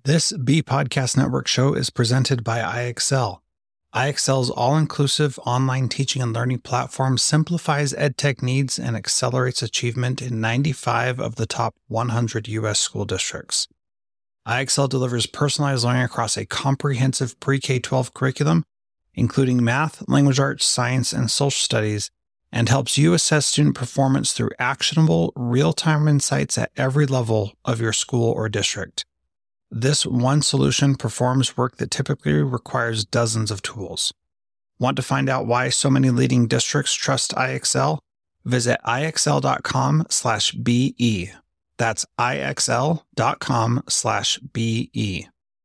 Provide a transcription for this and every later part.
This B Podcast Network show is presented by iExcel. iExcel's all-inclusive online teaching and learning platform simplifies edtech needs and accelerates achievement in 95 of the top 100 U.S. school districts. iExcel delivers personalized learning across a comprehensive pre-K-12 curriculum, including math, language arts, science, and social studies, and helps you assess student performance through actionable, real-time insights at every level of your school or district. This one solution performs work that typically requires dozens of tools. Want to find out why so many leading districts trust iExcel? Visit iexcel.com/BE. That's iexcel.com/BE.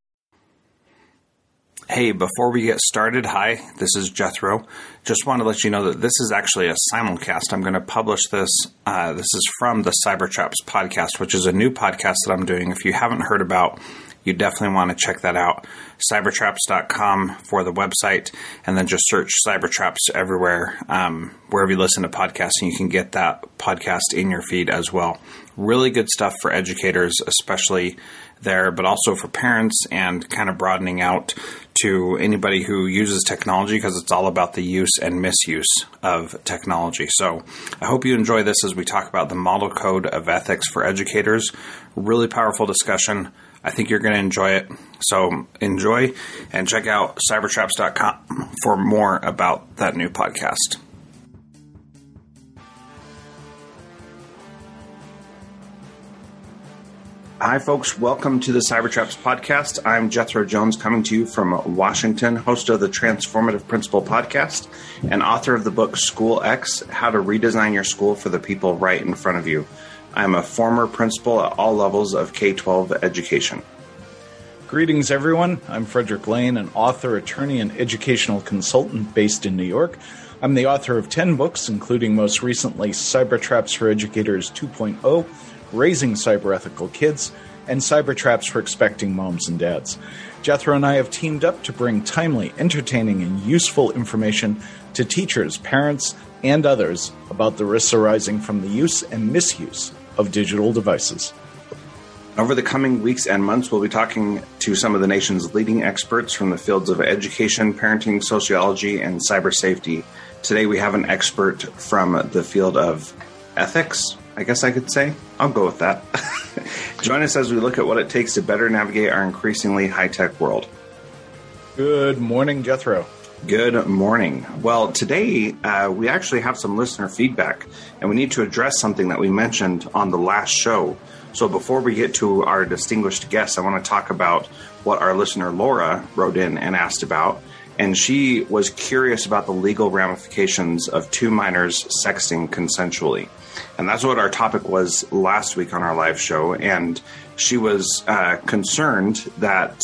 Hey, before we get started, hi, this is Jethro. Just want to let you know that this is actually a simulcast. I'm going to publish this. This is from the Cybertraps podcast, which is a new podcast that I'm doing. If you haven't heard about, you definitely want to check that out. Cybertraps.com for the website, and then just search Cybertraps everywhere, wherever you listen to podcasts, and you can get that podcast in your feed as well. Really good stuff for educators, especially there, but also for parents, and kind of broadening out to anybody who uses technology, because it's all about the use and misuse of technology. So I hope you enjoy this as we talk about the model code of ethics for educators. Really powerful discussion. I think you're going to enjoy it. So enjoy and check out cybertraps.com for more about that new podcast. Hi, folks. Welcome to the Cybertraps podcast. I'm Jethro Jones, coming to you from Washington, host of the Transformative Principal podcast and author of the book School X, How to Redesign Your School for the People Right in Front of You. I'm a former principal at all levels of K-12 education. Greetings, everyone. I'm Frederick Lane, an author, attorney, and educational consultant based in New York. I'm the author of 10 books, including most recently Cybertraps for Educators 2.0, Raising Cyber-Ethical Kids, and Cybertraps for Expecting Moms and Dads. Jethro and I have teamed up to bring timely, entertaining, and useful information to teachers, parents, and others about the risks arising from the use and misuse of digital devices. Over the coming weeks and months, we'll be talking to some of the nation's leading experts from the fields of education, parenting, sociology, and cyber safety. Today, we have an expert from the field of ethics, I guess I could say. I'll go with that. Join us as we look at what it takes to better navigate our increasingly high-tech world. Good morning, Jethro. Good morning. Well, today we actually have some listener feedback, and we need to address something that we mentioned on the last show. So before we get to our distinguished guests, I want to talk about what our listener Laura wrote in and asked about. And she was curious about the legal ramifications of two minors sexting consensually. And that's what our topic was last week on our live show. And she was concerned that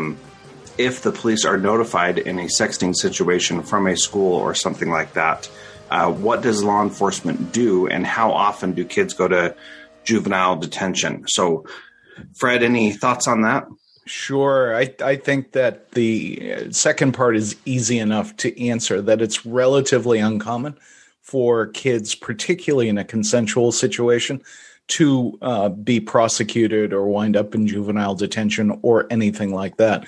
if the police are notified in a sexting situation from a school or something like that, what does law enforcement do, and how often do kids go to juvenile detention? So, Fred, any thoughts on that? Sure. I think that the second part is easy enough to answer, that it's relatively uncommon for kids, particularly in a consensual situation, to be prosecuted or wind up in juvenile detention or anything like that.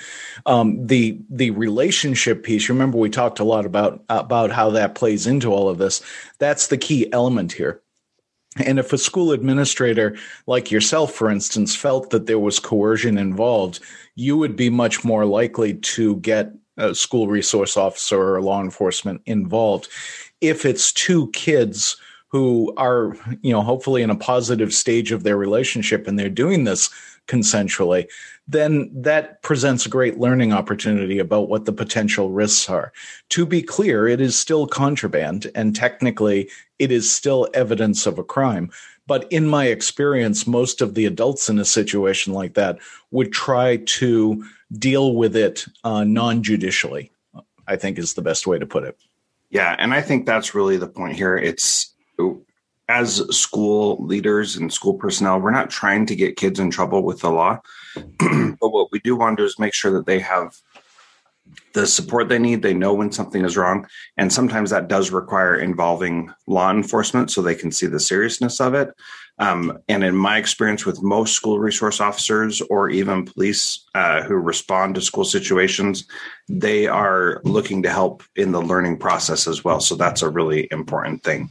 The relationship piece, remember we talked a lot about how that plays into all of this. That's the key element here. And if a school administrator like yourself, for instance, felt that there was coercion involved, you would be much more likely to get a school resource officer or law enforcement involved. If it's two kids who are, hopefully in a positive stage of their relationship and they're doing this consensually, then that presents a great learning opportunity about what the potential risks are. To be clear, it is still contraband, and technically it is still evidence of a crime. But in my experience, most of the adults in a situation like that would try to deal with it non-judicially, I think is the best way to put it. Yeah, and I think that's really the point here. It's, as school leaders and school personnel, we're not trying to get kids in trouble with the law. But what we do want to do is make sure that they have the support they need. They know when something is wrong. And sometimes that does require involving law enforcement so they can see the seriousness of it. And in my experience with most school resource officers or even police who respond to school situations, they are looking to help in the learning process as well. So that's a really important thing.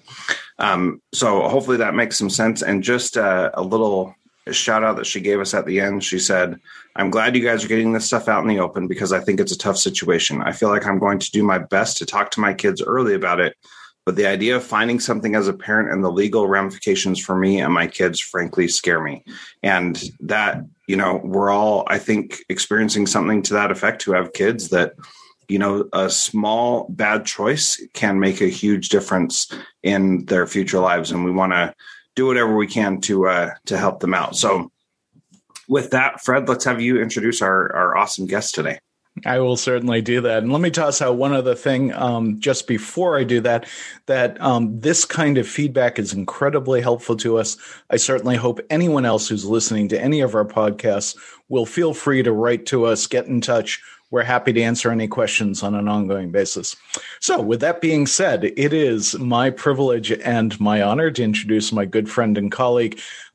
So hopefully that makes some sense. And just a little shout out that she gave us at the end. She said, "I'm glad you guys are getting this stuff out in the open because I think it's a tough situation. I feel like I'm going to do my best to talk to my kids early about it. But the idea of finding something as a parent and the legal ramifications for me and my kids, frankly, scare me." And that, we're all, I think, experiencing something to that effect who have kids that, a small bad choice can make a huge difference in their future lives. And we want to do whatever we can to help them out. So with that, Fred, let's have you introduce our awesome guest today. I will certainly do that. And let me toss out one other thing just before I do that this kind of feedback is incredibly helpful to us. I certainly hope anyone else who's listening to any of our podcasts will feel free to write to us, get in touch. We're happy to answer any questions on an ongoing basis. So with that being said, it is my privilege and my honor to introduce my good friend and colleague,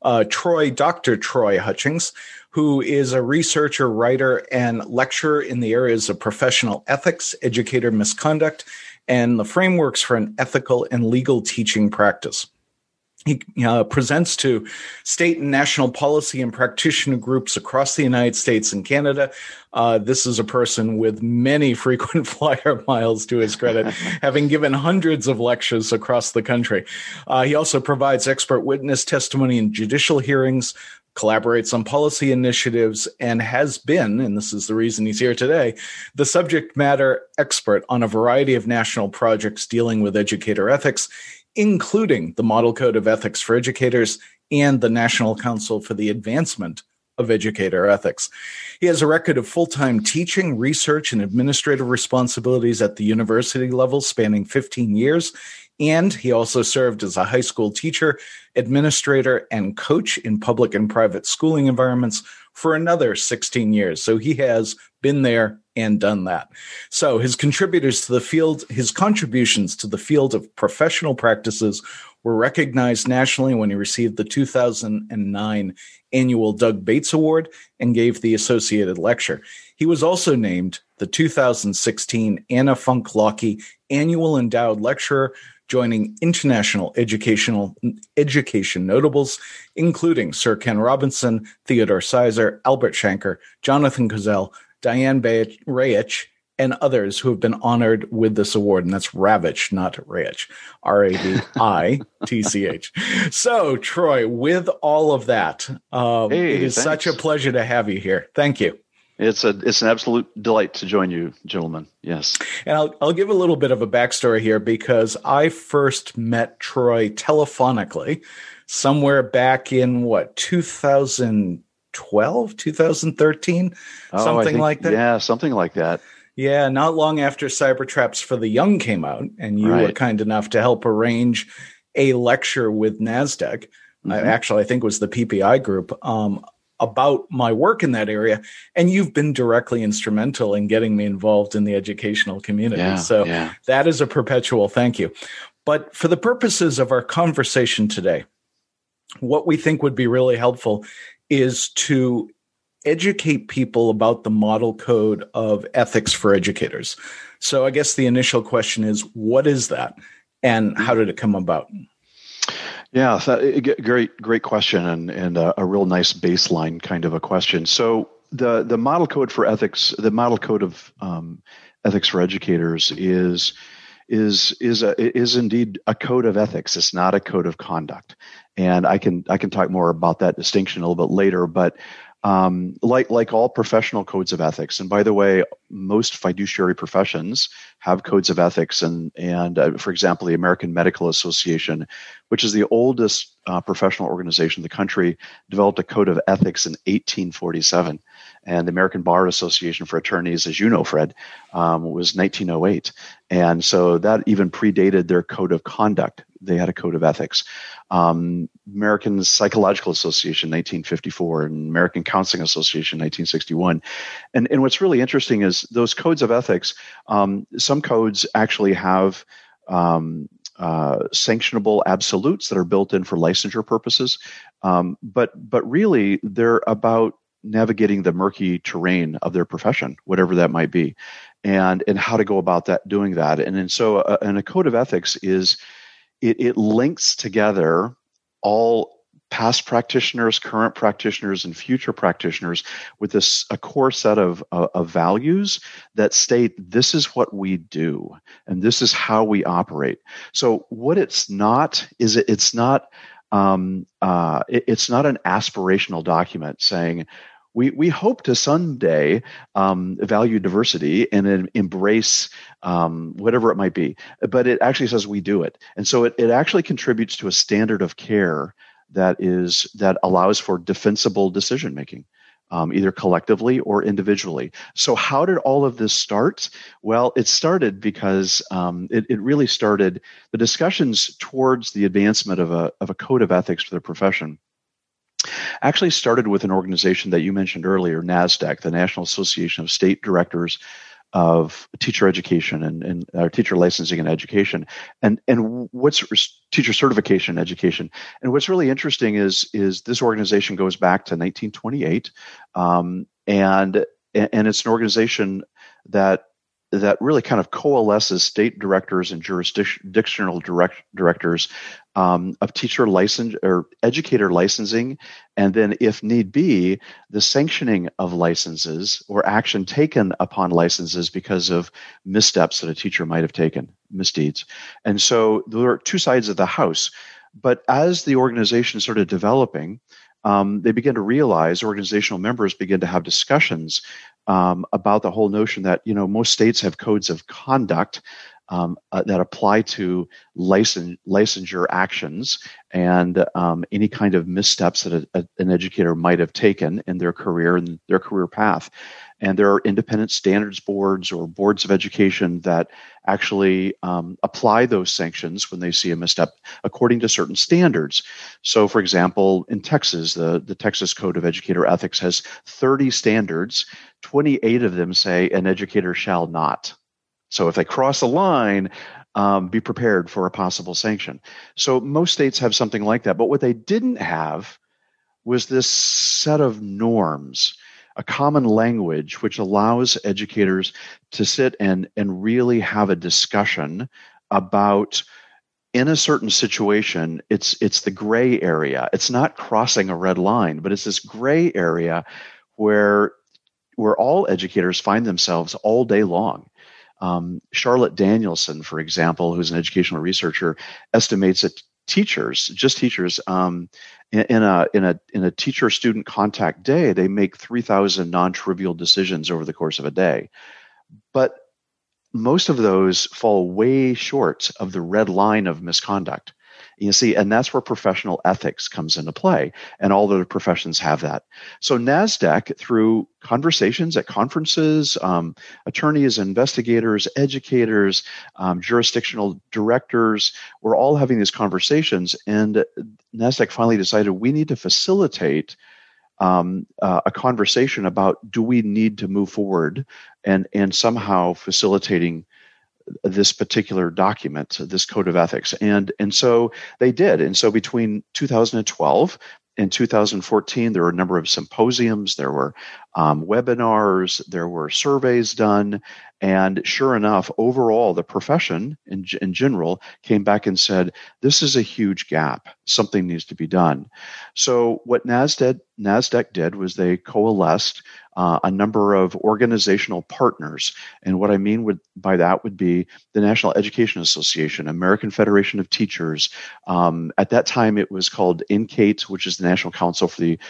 Dr. Troy Hutchings, who is a researcher, writer, and lecturer in the areas of professional ethics, educator misconduct, and the frameworks for an ethical and legal teaching practice. He presents to state and national policy and practitioner groups across the United States and Canada. This is a person with many frequent flyer miles to his credit, having given hundreds of lectures across the country. He also provides expert witness testimony in judicial hearings, collaborates on policy initiatives, and has been, and this is the reason he's here today, the subject matter expert on a variety of national projects dealing with educator ethics, including the Model Code of Ethics for Educators and the National Council for the Advancement of Educator Ethics. He has a record of full-time teaching, research, and administrative responsibilities at the university level spanning 15 years, and he also served as a high school teacher, administrator, and coach in public and private schooling environments for another 16 years. So he has been there and done that. So his contributions to the field of professional practices were recognized nationally when he received the 2009 annual Doug Bates Award and gave the associated lecture. He was also named the 2016 Anna Funk Locke Annual Endowed Lecturer, joining international education notables, including Sir Ken Robinson, Theodore Sizer, Albert Shanker, Jonathan Kozell, Diane Rayich, and others who have been honored with this award. And that's Ravitch, not Rayich, Ravitch. So, Troy, with all of that, it is such a pleasure to have you here. Thank you. It's an absolute delight to join you, gentlemen. Yes. And I'll give a little bit of a backstory here because I first met Troy telephonically somewhere back in 2012, 2013, something like that. Yeah, something like that. Yeah, not long after Cyber Traps for the Young came out, and you were kind enough to help arrange a lecture with NASDAQ. Mm-hmm. I think it was the PPI group, about my work in that area. And you've been directly instrumental in getting me involved in the educational community. That is a perpetual thank you. But for the purposes of our conversation today, what we think would be really helpful is to educate people about the Model Code of Ethics for Educators. So I guess the initial question is, what is that and how did it come about? Yeah, great question, and a real nice baseline kind of a question. So the Model Code for Ethics, the Model Code of Ethics for Educators is indeed a code of ethics. It's not a code of conduct, and I can talk more about that distinction a little bit later. But like all professional codes of ethics, and by the way, most fiduciary professions have codes of ethics, and for example, the American Medical Association, which is the oldest professional organization in the country, developed a code of ethics in 1847, and the American Bar Association for Attorneys, as you know, Fred, was 1908, and so that even predated their code of conduct. they had a code of ethics. American Psychological Association, 1954, and American Counseling Association, 1961. And what's really interesting is those codes of ethics. Some codes actually have sanctionable absolutes that are built in for licensure purposes, but really they're about navigating the murky terrain of their profession, whatever that might be, and how to go about doing that. And so a code of ethics is it links together all past practitioners, current practitioners, and future practitioners with a core set of values that state this is what we do and this is how we operate. So what it's not is it's not an aspirational document saying we hope to someday value diversity and embrace whatever it might be, but it actually says we do it, and so it actually contributes to a standard of care that allows for defensible decision making, either collectively or individually. So how did all of this start? Well, it started because it really started the discussions towards the advancement of a code of ethics for the profession. Actually started with an organization that you mentioned earlier, NASDAQ, the National Association of State Directors of Teacher Education and Teacher Licensing and Education, and what's Teacher Certification and Education. And what's really interesting is this organization goes back to 1928, and it's an organization that really kind of coalesces state directors and jurisdictional directors of teacher license or educator licensing, and then, if need be, the sanctioning of licenses or action taken upon licenses because of missteps that a teacher might have taken, misdeeds. And so there are two sides of the house. But as the organization started developing, they began to realize, organizational members began to have discussions about the whole notion that, most states have codes of conduct that apply to licensure actions and any kind of missteps that an educator might have taken in their career and their career path. And there are independent standards boards or boards of education that actually apply those sanctions when they see a misstep according to certain standards. So, for example, in Texas, the Texas Code of Educator Ethics has 30 standards. 28 of them say an educator shall not. So if they cross a line, be prepared for a possible sanction. So most states have something like that. But what they didn't have was this set of norms, a common language which allows educators to sit and really have a discussion about, in a certain situation, it's the gray area. It's not crossing a red line, but it's this gray area where all educators find themselves all day long. Charlotte Danielson, for example, who's an educational researcher, estimates that teachers, in a teacher-student contact day, they make 3,000 non-trivial decisions over the course of a day. But most of those fall way short of the red line of misconduct. You see, and that's where professional ethics comes into play, and all the professions have that. So NASDAQ, through conversations at conferences, attorneys, investigators, educators, jurisdictional directors, we're all having these conversations, and NASDAQ finally decided we need to facilitate a conversation about, do we need to move forward and somehow facilitating this particular document, this code of ethics. And so they did. And so between 2012 and 2014, there were a number of symposiums, there were webinars, there were surveys done. And sure enough, overall, the profession in general came back and said, this is a huge gap. Something needs to be done. So what NASDAQ did was they coalesced a number of organizational partners. And what I mean by that would be the National Education Association, American Federation of Teachers. At that time, it was called NCATE, which is the National Council for the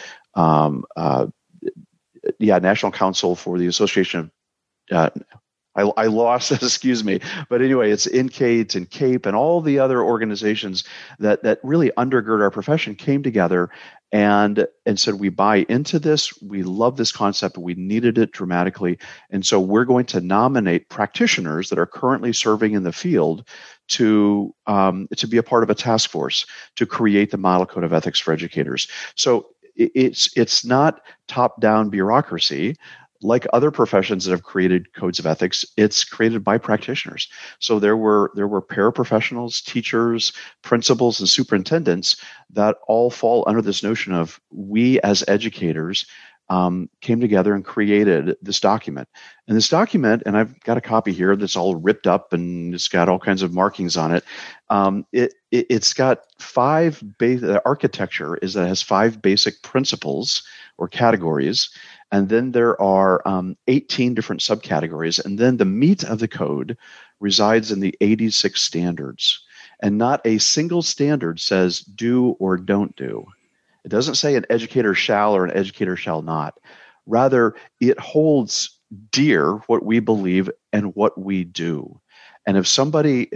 National Council for the Association of I lost, excuse me. But anyway, it's NCATE and CAPE and all the other organizations that really undergird our profession came together and said, we buy into this. We love this concept. We needed it dramatically. And so we're going to nominate practitioners that are currently serving in the field to be a part of a task force to create the model code of ethics for educators. So it's not top-down bureaucracy. Like other professions that have created codes of ethics, it's created by practitioners. So there were paraprofessionals, teachers, principals, and superintendents that all fall under this notion of we as educators came together and created this document. And this document, and I've got a copy here that's all ripped up and it's got all kinds of markings on it. It's got the architecture is that it has 5 basic principles or categories. And then there are 18 different subcategories. And then the meat of the code resides in the 86 standards. And not a single standard says do or don't do. It doesn't say an educator shall or an educator shall not. Rather, it holds dear what we believe and what we do. And if somebody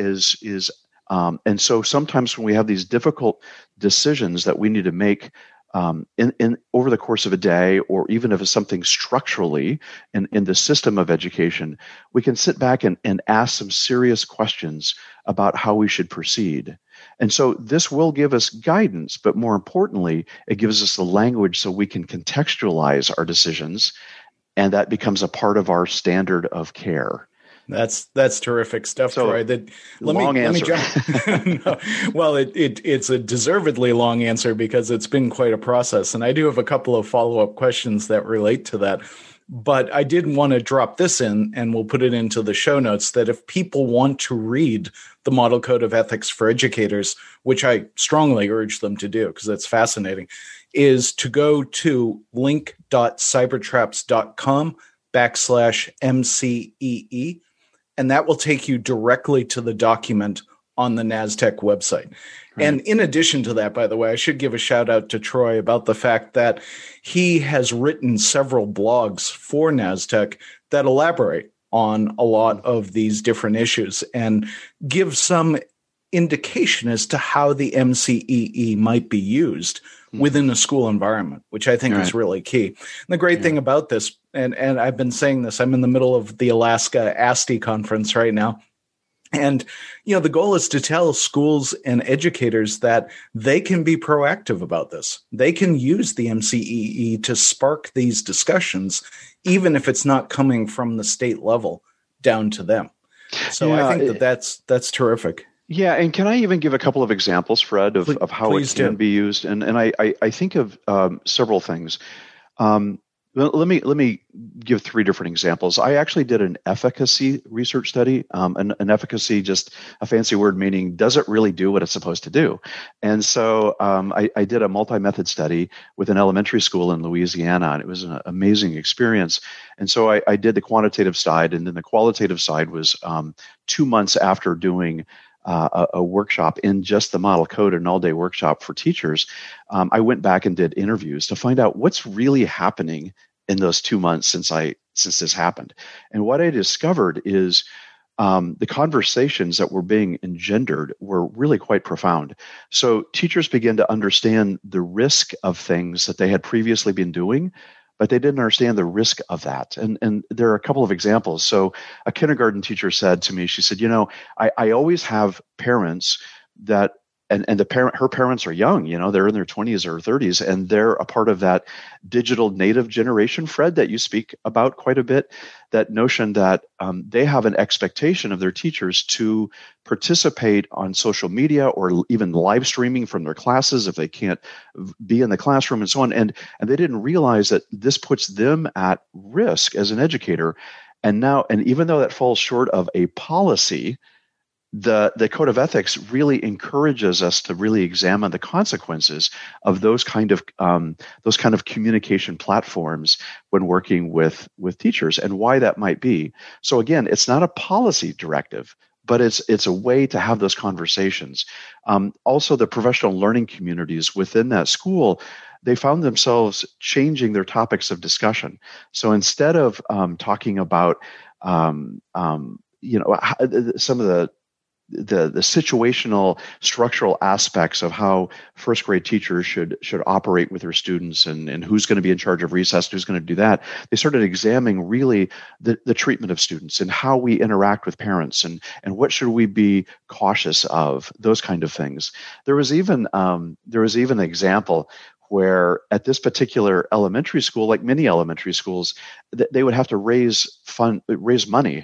and so sometimes when we have these difficult decisions that we need to make in over the course of a day, or even if it's something structurally in the system of education, we can sit back and ask some serious questions about how we should proceed. And so this will give us guidance, but more importantly, it gives us the language so we can contextualize our decisions, and that becomes a part of our standard of care. That's terrific stuff, so, Troy. Let me jump. No, well, it's a deservedly long answer because it's been quite a process, and I do have a couple of follow-up questions that relate to that. But I did want to drop this in, and we'll put it into the show notes, that if people want to read the Model Code of Ethics for Educators, which I strongly urge them to do because it's fascinating, is to go to link.cybertraps.com/MCEE. And that will take you directly to the document on the NASTech website. Right. And in addition to that, by the way, I should give a shout out to Troy about the fact that he has written several blogs for NASTech that elaborate on a lot of these different issues and give some indication as to how the MCEE might be used within a school environment, which I think is really key. And the great thing about this, and I've been saying this, I'm in the middle of the Alaska ASTI conference right now. And, the goal is to tell schools and educators that they can be proactive about this. They can use the MCEE to spark these discussions, even if it's not coming from the state level down to them. So I think that's terrific. Yeah, and can I even give a couple of examples, Fred, of how it can be used? And I think of several things. Let me give 3 different examples. I actually did an efficacy research study. An efficacy, just a fancy word meaning, does it really do what it's supposed to do? And so I did a multi-method study with an elementary school in Louisiana, and it was an amazing experience. And so I did the quantitative side, and then the qualitative side was 2 months after doing a workshop in just the model code, an all-day workshop for teachers. I went back and did interviews to find out what's really happening in those 2 months since this happened. And what I discovered is the conversations that were being engendered were really quite profound. So teachers began to understand the risk of things that they had previously been doing, but they didn't understand the risk of that. And there are a couple of examples. So a kindergarten teacher said to me, she said, I always have parents that, and her parents are young, they're in their 20s or 30s, and they're a part of that digital native generation, Fred, that you speak about quite a bit, that notion that they have an expectation of their teachers to participate on social media or even live streaming from their classes if they can't be in the classroom and so on. And they didn't realize that this puts them at risk as an educator. And even though that falls short of a policy, the Code of Ethics really encourages us to really examine the consequences of those kind of communication platforms when working with teachers, and why that might be. So again, it's not a policy directive, but it's a way to have those conversations. Also, the professional learning communities within that school, they found themselves changing their topics of discussion. So instead of talking about some of the situational structural aspects of how first grade teachers should operate with their students, and who's going to be in charge of recess, who's going to do that. They started examining really the treatment of students and how we interact with parents, and what should we be cautious of, those kind of things. There was even an example where at this particular elementary school, like many elementary schools, they would have to raise money.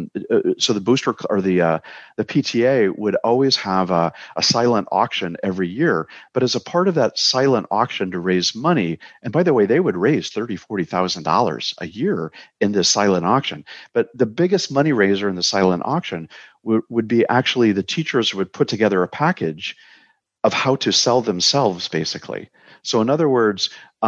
So the booster or the PTA would always have a silent auction every year. But as a part of that silent auction to raise money, and by the way, they would raise $30,000-$40,000 a year in this silent auction. But the biggest money raiser in the silent auction would be actually the teachers would put together a package of how to sell themselves, basically. So in other words,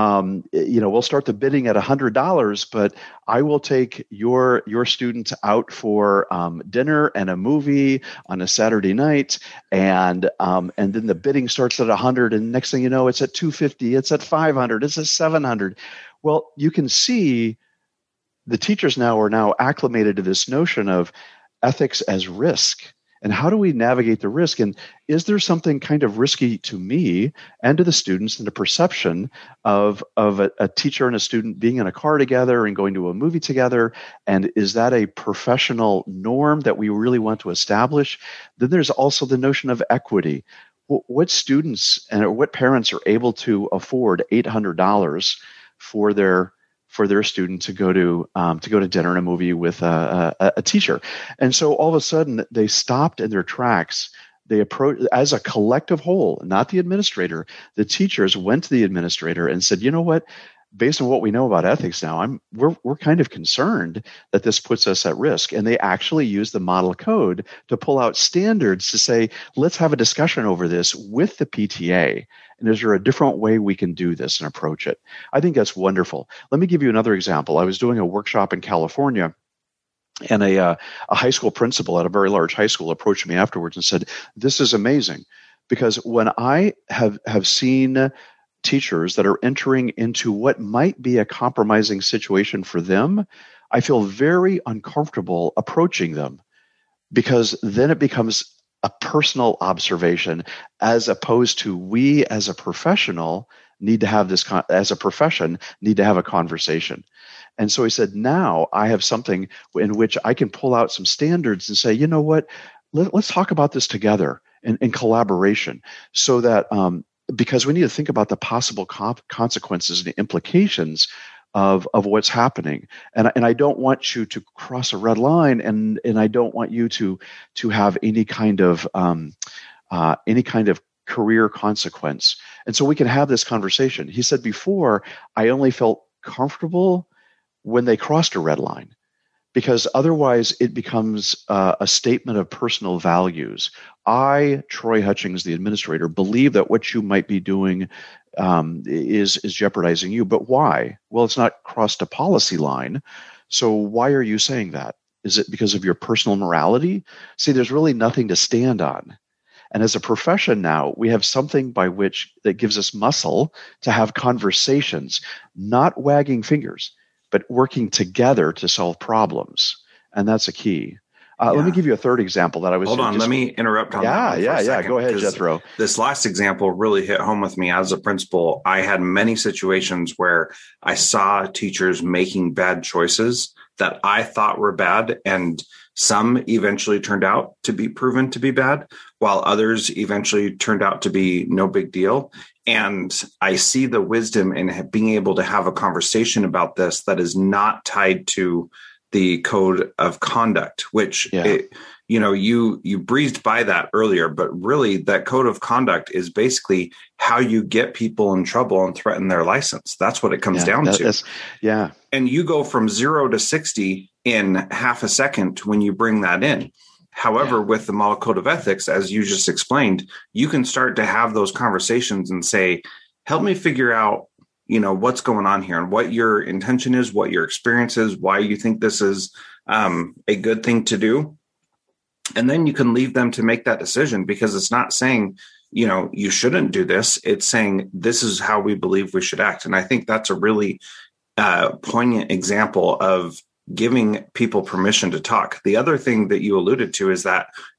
we'll start the bidding at $100, but I will take your student out for dinner and a movie on a Saturday night, and then the bidding starts at $100, and next thing you know, it's at $250, it's at $500, it's at $700. Well, you can see the teachers are now acclimated to this notion of ethics as risk. And how do we navigate the risk? And is there something kind of risky to me and to the students, and the perception of a teacher and a student being in a car together and going to a movie together? And is that a professional norm that we really want to establish? Then there's also the notion of equity. What students and what parents are able to afford $800 for their student to go to dinner and a movie with a teacher? And so all of a sudden they stopped in their tracks. They approached as a collective whole, not the administrator. The teachers went to the administrator and said, "You know what? Based on what we know about ethics now, we're kind of concerned that this puts us at risk." And they actually used the model code to pull out standards to say, let's have a discussion over this with the PTA. And is there a different way we can do this and approach it? I think that's wonderful. Let me give you another example. I was doing a workshop in California, and a high school principal at a very large high school approached me afterwards and said, "This is amazing, because when I have seen teachers that are entering into what might be a compromising situation for them, I feel very uncomfortable approaching them, because then it becomes a personal observation, as opposed to we as a professional need to have this, as a profession, need to have a conversation." And so he said, now I have something in which I can pull out some standards and say, you know what, let's talk about this together in collaboration, so that because we need to think about the possible consequences and the implications of what's happening. And I don't want you to cross a red line, and I don't want you to have any kind of career consequence. And so we can have this conversation. He said, before, I only felt comfortable when they crossed a red line, because otherwise it becomes a statement of personal values. I, Troy Hutchings, the administrator, believe that what you might be doing is jeopardizing you. But why? Well, it's not crossed a policy line. So why are you saying that? Is it because of your personal morality? See, there's really nothing to stand on. And as a profession now, we have something that gives us muscle to have conversations, not wagging fingers, but working together to solve problems. And that's a key. Let me give you a third example that I was. Hold on, let me interrupt on that. Yeah. Go ahead, Jethro. This last example really hit home with me. As a principal, I had many situations where I saw teachers making bad choices that I thought were bad, and some eventually turned out to be proven to be bad, while others eventually turned out to be no big deal. And I see the wisdom in being able to have a conversation about this that is not tied to the code of conduct, which, you breezed by that earlier, but really that code of conduct is basically how you get people in trouble and threaten their license. That's what it comes down to. And you go from 0 to 60 in half a second when you bring that in. However, with the model code of ethics, as you just explained, you can start to have those conversations and say, help me figure out, what's going on here and what your intention is, what your experience is, why you think this is a good thing to do. And then you can leave them to make that decision, because it's not saying, you shouldn't do this. It's saying, this is how we believe we should act. And I think that's a really poignant example of giving people permission to talk. The other thing that you alluded to is that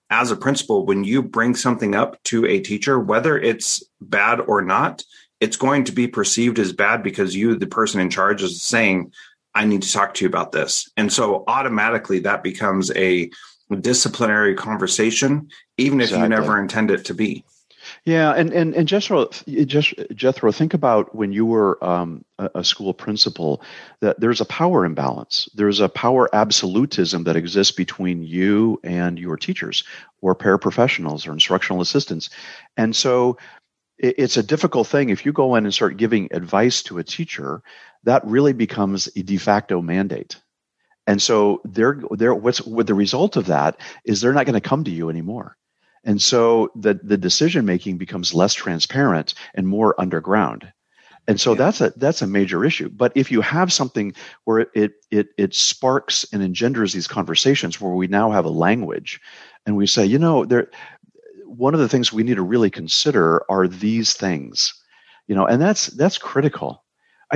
as a principal, when you bring something up to a teacher, whether it's bad or not, it's going to be perceived as bad because you, the person in charge, is saying, I need to talk to you about this. And so automatically that becomes a disciplinary conversation, even if you never intend it to be. Yeah, and Jethro, think about when you were a school principal, that there's a power imbalance. There's a power absolutism that exists between you and your teachers or paraprofessionals or instructional assistants. And so it's a difficult thing. If you go in and start giving advice to a teacher, that really becomes a de facto mandate. And so what the result of that is they're not going to come to you anymore. And so the decision making becomes less transparent and more underground. And so that's a major issue. But if you have something where it sparks and engenders these conversations where we now have a language and we say, one of the things we need to really consider are these things, and that's critical.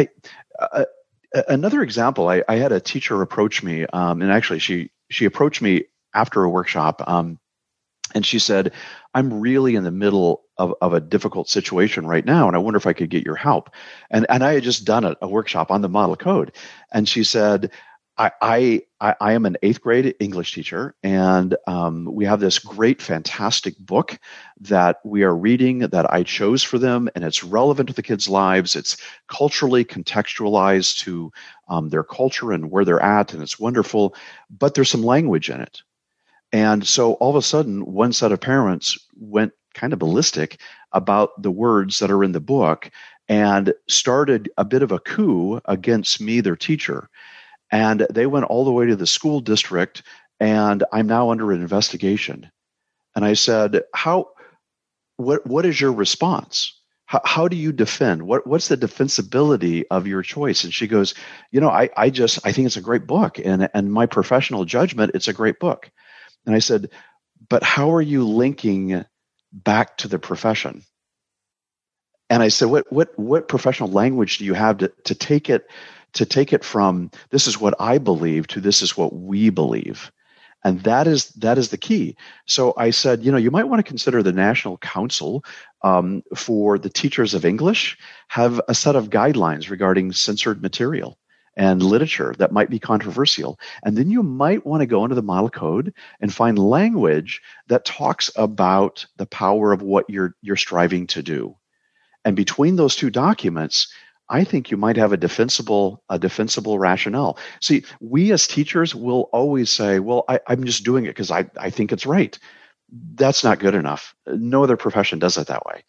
Another example, I had a teacher approach me, and actually she approached me after a workshop, and she said, I'm really in the middle of a difficult situation right now, and I wonder if I could get your help. And I had just done a workshop on the model code. And she said, I am an 8th grade English teacher, and we have this great, fantastic book that we are reading that I chose for them, and it's relevant to the kids' lives. It's culturally contextualized to their culture and where they're at, and it's wonderful, but there's some language in it. And so all of a sudden, one set of parents went kind of ballistic about the words that are in the book and started a bit of a coup against me, their teacher. And they went all the way to the school district, and I'm now under an investigation. And I said, what is your response? How do you defend? What's the defensibility of your choice? And she goes, I think it's a great book, and my professional judgment, it's a great book. And I said, but how are you linking back to the profession? And I said, what professional language do you have to take it from this is what I believe to this is what we believe? And that is the key. So I said, you might want to consider the National Council for the Teachers of English have a set of guidelines regarding censored material and literature that might be controversial. And then you might want to go into the model code and find language that talks about the power of what you're striving to do. And between those two documents, I think you might have a defensible rationale. See, we as teachers will always say, well, I'm just doing it because I think it's right. That's not good enough. No other profession does it that way.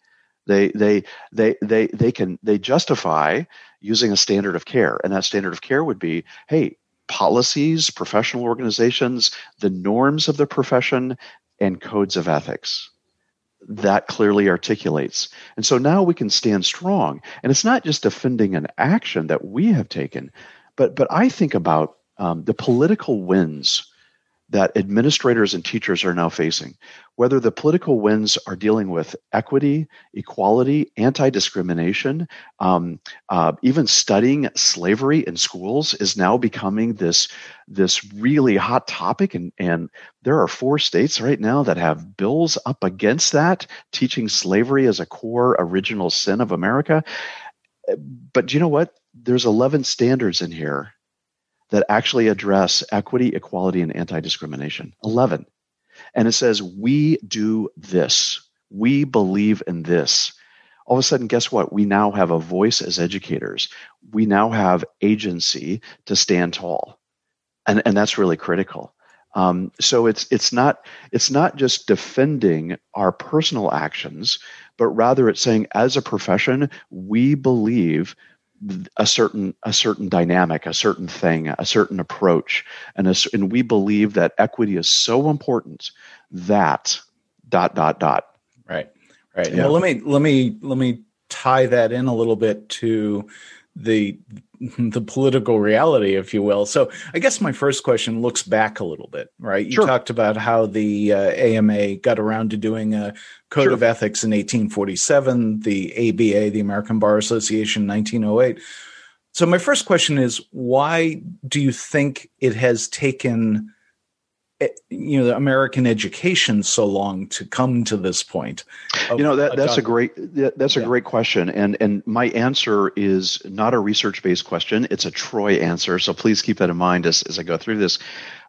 They justify using a standard of care, and that standard of care would be, hey, policies, professional organizations, the norms of the profession, and codes of ethics. That clearly articulates. And so now we can stand strong. And it's not just defending an action that we have taken, but I think about the political wins that administrators and teachers are now facing, whether the political wins are dealing with equity, equality, anti-discrimination, even studying slavery in schools is now becoming this really hot topic. And there are 4 states right now that have bills up against that, teaching slavery as a core original sin of America. But you know what? There's 11 standards in here that actually address equity, equality, and anti-discrimination. 11. And it says, we do this. We believe in this. All of a sudden, guess what? We now have a voice as educators. We now have agency to stand tall. And that's really critical. So it's not just defending our personal actions, but rather it's saying, as a profession, we believe a certain dynamic, a certain thing, a certain approach, and we believe that equity is so important that ... Right. Yeah. Well, let me tie that in a little bit to the political reality, if you will. So I guess my first question looks back a little bit, right? You talked about how the AMA got around to doing a code of ethics in 1847, the ABA, the American Bar Association, 1908. So my first question is, why do you think it has taken the American education so long to come to this point? That's a great question, and my answer is not a research-based question. It's a Troy answer, so please keep that in mind as I go through this.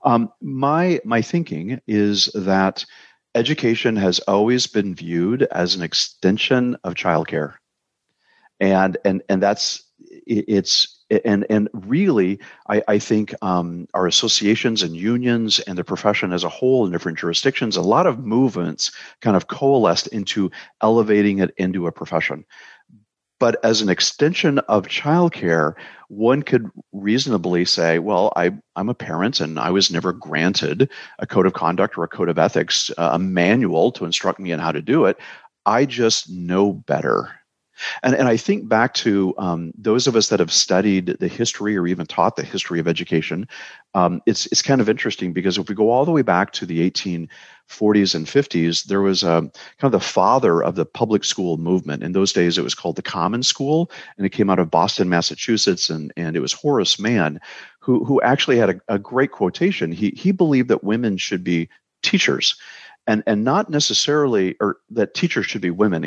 My thinking is that education has always been viewed as an extension of childcare, and that's it's. And really, I think our associations and unions and the profession as a whole in different jurisdictions, a lot of movements kind of coalesced into elevating it into a profession. But as an extension of childcare, one could reasonably say, well, I'm a parent and I was never granted a code of conduct or a code of ethics, a manual to instruct me on how to do it. I just know better. And I think back to those of us that have studied the history or even taught the history of education. It's kind of interesting because if we go all the way back to the 1840s and 50s, there was kind of the father of the public school movement. In those days, it was called the Common School, and it came out of Boston, Massachusetts, and it was Horace Mann, who actually had a great quotation. He believed that women should be teachers. And not necessarily, or that teachers should be women,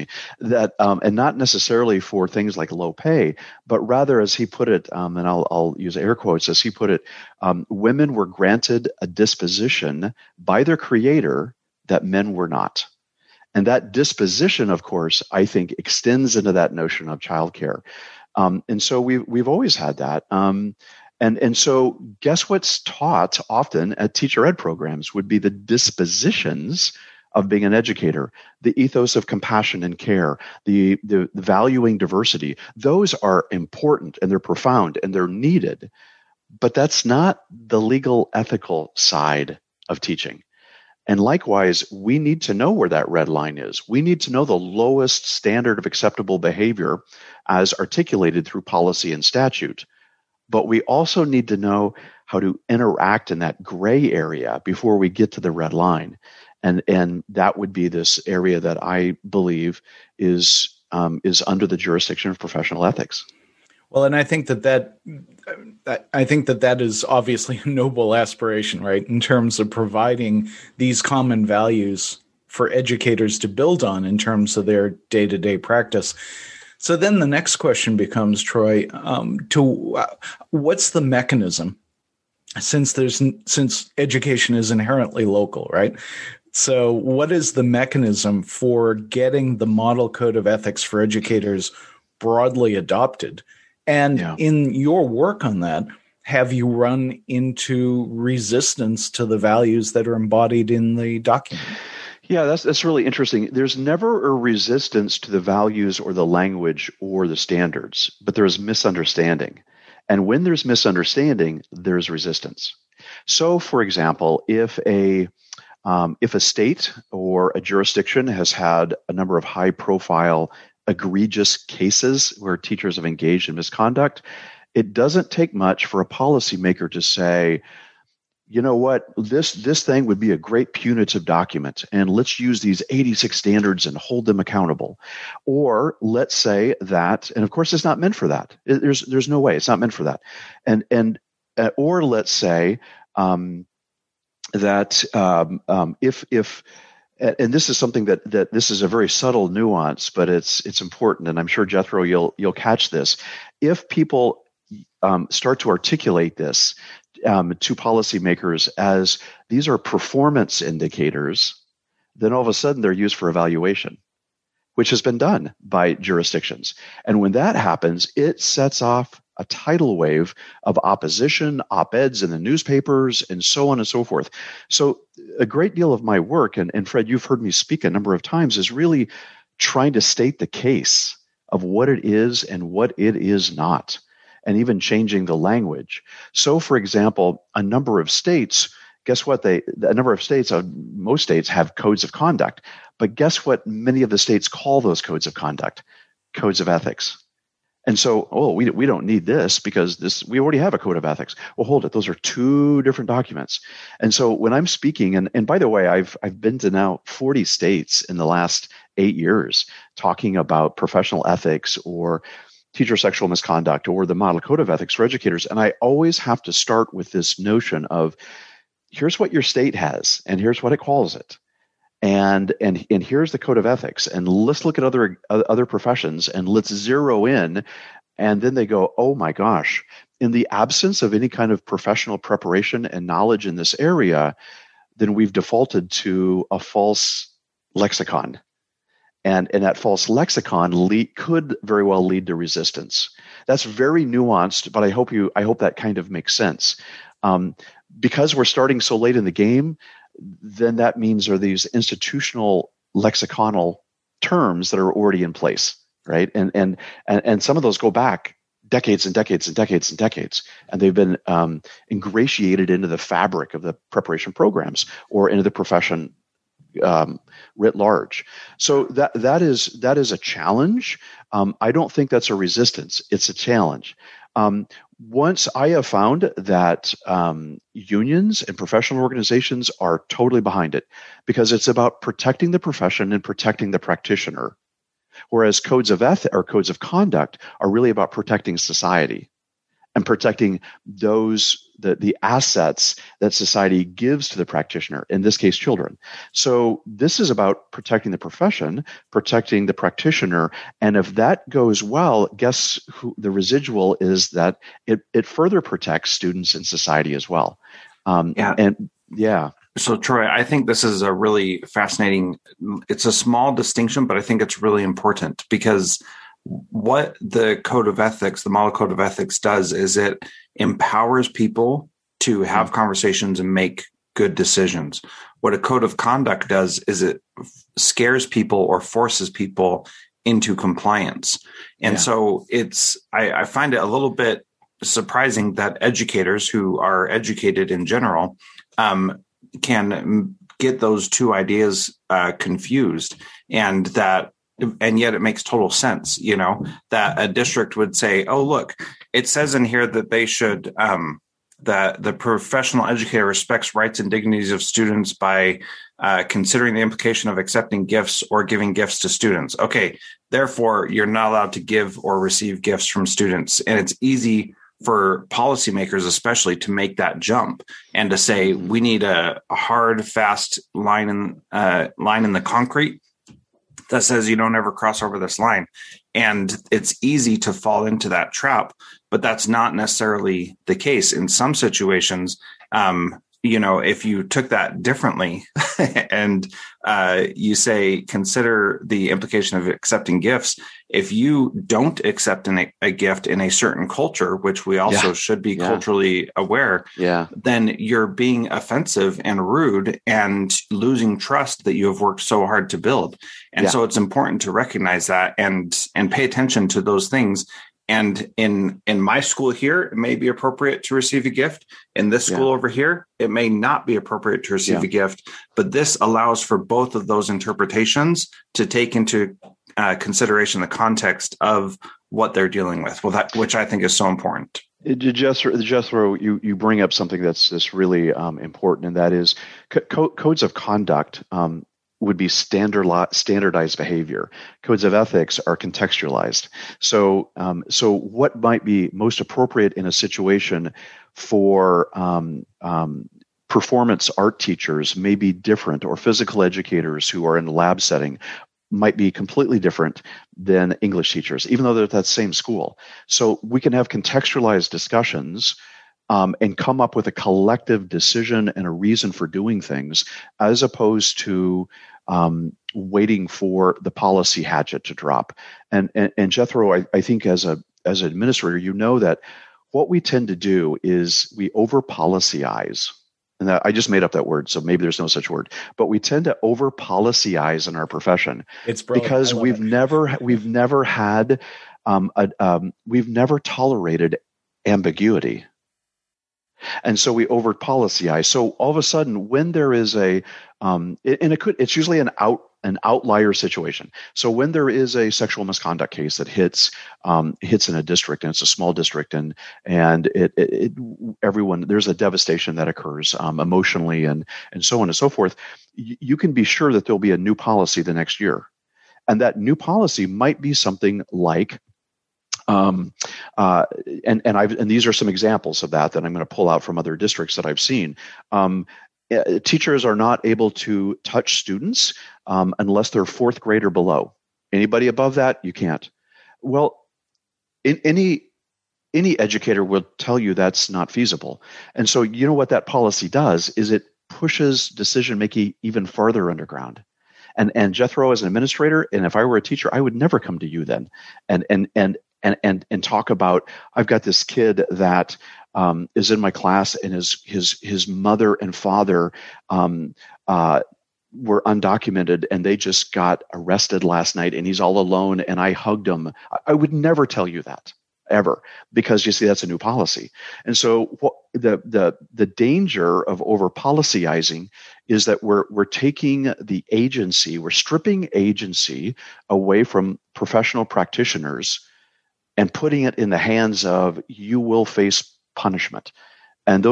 and not necessarily for things like low pay, but rather, as he put it, and I'll use air quotes, as he put it, women were granted a disposition by their creator that men were not. And that disposition, of course, I think extends into that notion of childcare. And so we've always had that. And so guess what's taught often at teacher ed programs would be the dispositions of being an educator, the ethos of compassion and care, the valuing diversity. Those are important and they're profound and they're needed, but that's not the legal ethical side of teaching. And likewise, we need to know where that red line is. We need to know the lowest standard of acceptable behavior as articulated through policy and statute. But we also need to know how to interact in that gray area before we get to the red line. And that would be this area that I believe is under the jurisdiction of professional ethics. Well, and I think that is obviously a noble aspiration, right? In terms of providing these common values for educators to build on in terms of their day-to-day practice. So then the next question becomes, Troy, what's the mechanism? Since education is inherently local, right? So what is the mechanism for getting the model code of ethics for educators broadly adopted? And in your work on that, have you run into resistance to the values that are embodied in the document? Yeah, that's really interesting. There's never a resistance to the values or the language or the standards, but there's misunderstanding. And when there's misunderstanding, there's resistance. So, for example, if a state or a jurisdiction has had a number of high-profile, egregious cases where teachers have engaged in misconduct, it doesn't take much for a policymaker to say, you know what, this thing would be a great punitive document, and let's use these 86 standards and hold them accountable. Or let's say that, and of course it's not meant for that. There's no way it's not meant for that. Or let's say that if and this is something that this is a very subtle nuance, but it's important, and I'm sure Jethro you'll catch this. If people start to articulate this to policymakers as these are performance indicators, then all of a sudden they're used for evaluation, which has been done by jurisdictions. And when that happens, it sets off a tidal wave of opposition, op-eds in the newspapers, and so on and so forth. So a great deal of my work, and Fred, you've heard me speak a number of times, is really trying to state the case of what it is and what it is not, and even changing the language. So, for example, a number of states, guess what? Most states have codes of conduct. But guess what many of the states call those codes of conduct? Codes of ethics. And so, we don't need this because we already have a code of ethics. Well, hold it. Those are two different documents. And so when I'm speaking, and by the way, I've been to now 40 states in the last 8 years talking about professional ethics or teacher sexual misconduct or the model code of ethics for educators. And I always have to start with this notion of here's what your state has, and here's what it calls it. And here's the code of ethics, and let's look at other professions, and let's zero in. And then they go, oh my gosh, in the absence of any kind of professional preparation and knowledge in this area, then we've defaulted to a false lexicon. And that false lexicon could very well lead to resistance. That's very nuanced, but I hope that kind of makes sense. Because we're starting so late in the game, then that means there are these institutional lexiconal terms that are already in place, right? And some of those go back decades and decades and decades and decades, and they've been ingratiated into the fabric of the preparation programs or into the profession writ large. So that is a challenge. I don't think that's a resistance; it's a challenge. Once I have found that unions and professional organizations are totally behind it, because it's about protecting the profession and protecting the practitioner, whereas codes of ethics or codes of conduct are really about protecting society and protecting the assets that society gives to the practitioner, in this case, children. So this is about protecting the profession, protecting the practitioner, and if that goes well, guess who the residual is, that it further protects students and society as well. So Troy, I think this is a really fascinating, it's a small distinction, but I think it's really important, because what the code of ethics, the model code of ethics, does is it empowers people to have conversations and make good decisions. What a code of conduct does is it scares people or forces people into compliance. And so I find it a little bit surprising that educators who are educated in general can get those two ideas confused, and yet it makes total sense, that a district would say, oh, look, it says in here that they should, that the professional educator respects rights and dignities of students by considering the implication of accepting gifts or giving gifts to students. Okay, therefore, you're not allowed to give or receive gifts from students. And it's easy for policymakers, especially, to make that jump and to say, we need a hard, fast line in the concrete that says you don't ever cross over this line. And it's easy to fall into that trap, but that's not necessarily the case. In some situations, if you took that differently and you say, consider the implication of accepting gifts. If you don't accept a gift in a certain culture, which we also should be culturally aware, then you're being offensive and rude and losing trust that you have worked so hard to build. And so it's important to recognize that and pay attention to those things. And in my school here, it may be appropriate to receive a gift. In this school over here, it may not be appropriate to receive a gift. But this allows for both of those interpretations to take into consideration the context of what they're dealing with, which I think is so important. Jethro, you bring up something that's really important, and that is codes of conduct would be standardized behavior. Codes of ethics are contextualized. So what might be most appropriate in a situation for performance art teachers may be different, or physical educators who are in a lab setting might be completely different than English teachers, even though they're at that same school. So we can have contextualized discussions and come up with a collective decision and a reason for doing things, as opposed to waiting for the policy hatchet to drop. And Jethro, I think as an administrator, you know that what we tend to do is we over policyize. And I just made up that word, so maybe there's no such word. But we tend to over policyize in our profession. It's brilliant. Because we've never tolerated ambiguity. And so we over policyize. So all of a sudden, when there is it's usually an outlier situation. So when there is a sexual misconduct case that hits in a district, and it's a small district, and everyone, there's a devastation that occurs emotionally and so on and so forth, you can be sure that there'll be a new policy the next year. And that new policy might be something like And these are some examples of that I'm going to pull out from other districts that I've seen. Teachers are not able to touch students unless they're fourth grade or below. Anybody above that, you can't. Well, any educator will tell you that's not feasible. And so you know what that policy does is it pushes decision making even farther underground. And Jethro, as an administrator, and if I were a teacher, I would never come to you then and talk about, I've got this kid that is in my class, and his mother and father were undocumented, and they just got arrested last night, and he's all alone, and I hugged him. I would never tell you that, ever, because you see, that's a new policy. And so the danger of over policyizing is that we're taking the agency, we're stripping agency away from professional practitioners and putting it in the hands of, you will face punishment. And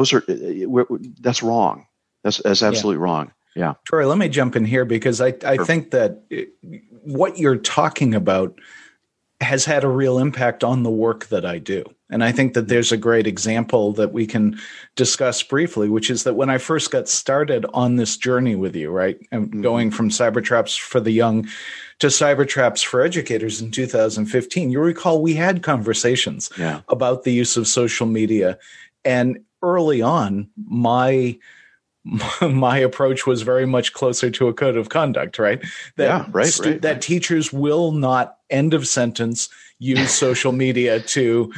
that's wrong. That's absolutely wrong. Yeah. Troy, let me jump in here, because I Sure. think that what you're talking about has had a real impact on the work that I do. And I think that there's a great example that we can discuss briefly, which is that when I first got started on this journey with you, right, and going from Cyber Traps for the Young to Cyber Traps for Educators in 2015, you recall we had conversations about the use of social media. And early on, my approach was very much closer to a code of conduct, right? That teachers will not, end of sentence, use social media to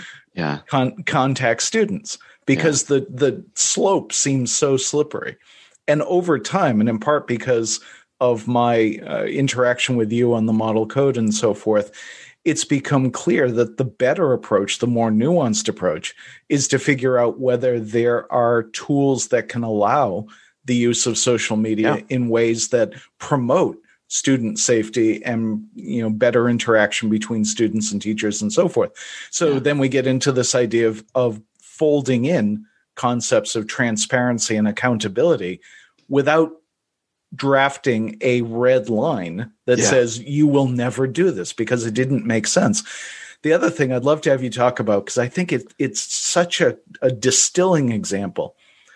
contact students, because the slope seems so slippery. And over time, and in part because of my interaction with you on the model code and so forth, it's become clear that the better approach, the more nuanced approach, is to figure out whether there are tools that can allow the use of social media in ways that promote student safety and, better interaction between students and teachers and so forth. So then we get into this idea of folding in concepts of transparency and accountability without drafting a red line that says you will never do this, because it didn't make sense. The other thing I'd love to have you talk about, because I think it's such a distilling example,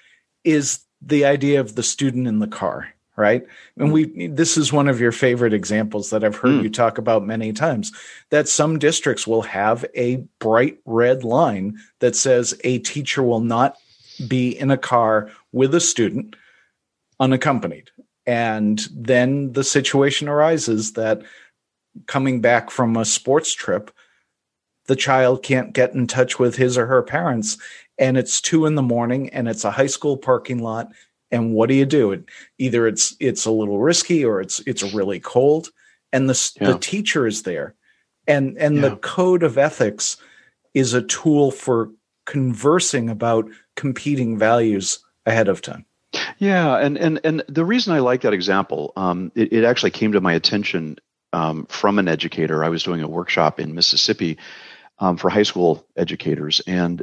is the idea of the student in the car, right? And this is one of your favorite examples that I've heard you talk about many times, that some districts will have a bright red line that says a teacher will not be in a car with a student unaccompanied. And then the situation arises that coming back from a sports trip, the child can't get in touch with his or her parents, and it's 2 a.m. and it's a high school parking lot. And what do? Either it's a little risky, or it's really cold, and the teacher is there. And the code of ethics is a tool for conversing about competing values ahead of time. Yeah, and the reason I like that example, it actually came to my attention from an educator. I was doing a workshop in Mississippi for high school educators, and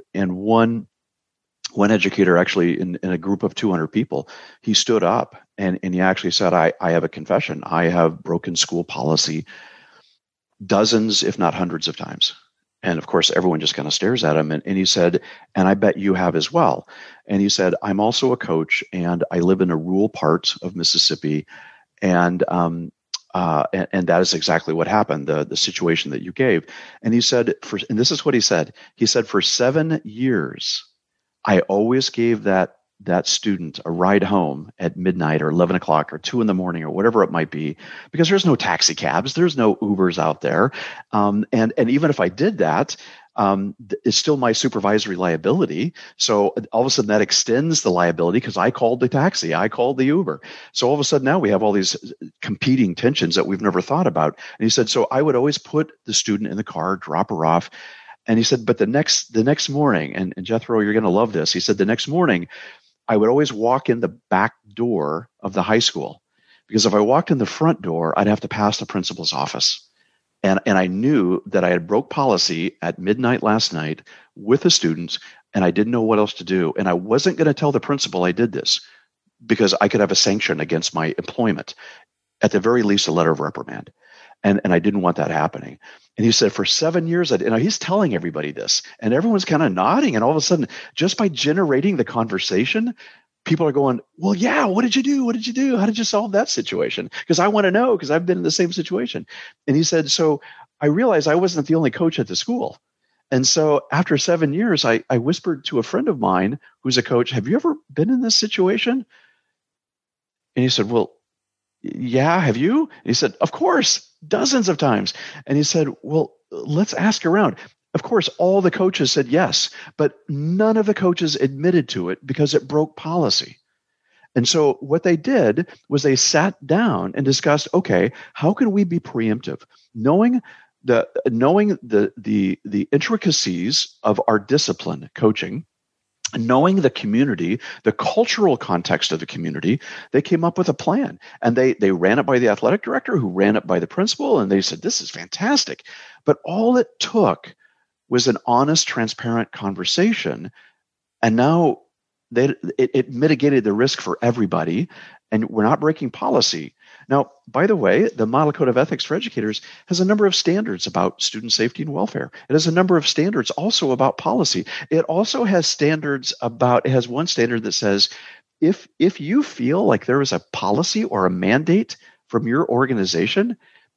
one educator, actually in a group of 200 people, he stood up and he actually said, I have a confession. I have broken school policy dozens, if not hundreds of times. And of course, everyone just kind of stares at him. And he said, and I bet you have as well. And he said, I'm also a coach, and I live in a rural part of Mississippi. And that is exactly what happened, the situation that you gave. And he said, and this is what he said. He said, for 7 years, I always gave that student a ride home at midnight or 11 o'clock or 2 a.m. or whatever it might be, because there's no taxi cabs, there's no Ubers out there. And even if I did that, it's still my supervisory liability. So all of a sudden that extends the liability, because I called the taxi, I called the Uber. So all of a sudden now we have all these competing tensions that we've never thought about. And he said, so I would always put the student in the car, drop her off. And he said, but the next morning, and Jethro, you're going to love this. He said, the next morning, I would always walk in the back door of the high school, because if I walked in the front door, I'd have to pass the principal's office. And I knew that I had broke policy at midnight last night with a student, and I didn't know what else to do. And I wasn't going to tell the principal I did this, because I could have a sanction against my employment, at the very least a letter of reprimand. And I didn't want that happening. And he said, for 7 years, he's telling everybody this, and everyone's kind of nodding. And all of a sudden, just by generating the conversation, people are going, well, yeah, what did you do? What did you do? How did you solve that situation? Because I want to know, because I've been in the same situation. And he said, so I realized I wasn't the only coach at the school. And so after 7 years, I whispered to a friend of mine who's a coach, have you ever been in this situation? And he said, well, yeah, have you? And he said, of course, dozens of times. And he said, well, let's ask around. Of course, all the coaches said yes, but none of the coaches admitted to it because it broke policy. And so what they did was they sat down and discussed, okay, how can we be preemptive? Knowing the intricacies of our discipline, coaching, knowing the community, the cultural context of the community, they came up with a plan. And they ran it by the athletic director, who ran it by the principal, and they said, this is fantastic. But all it took was an honest, transparent conversation. And now it mitigated the risk for everybody, and we're not breaking policy. Now, by the way, the Model Code of Ethics for Educators has a number of standards about student safety and welfare. It has a number of standards also about policy. It also has standards it has one standard that says, if you feel like there is a policy or a mandate from your organization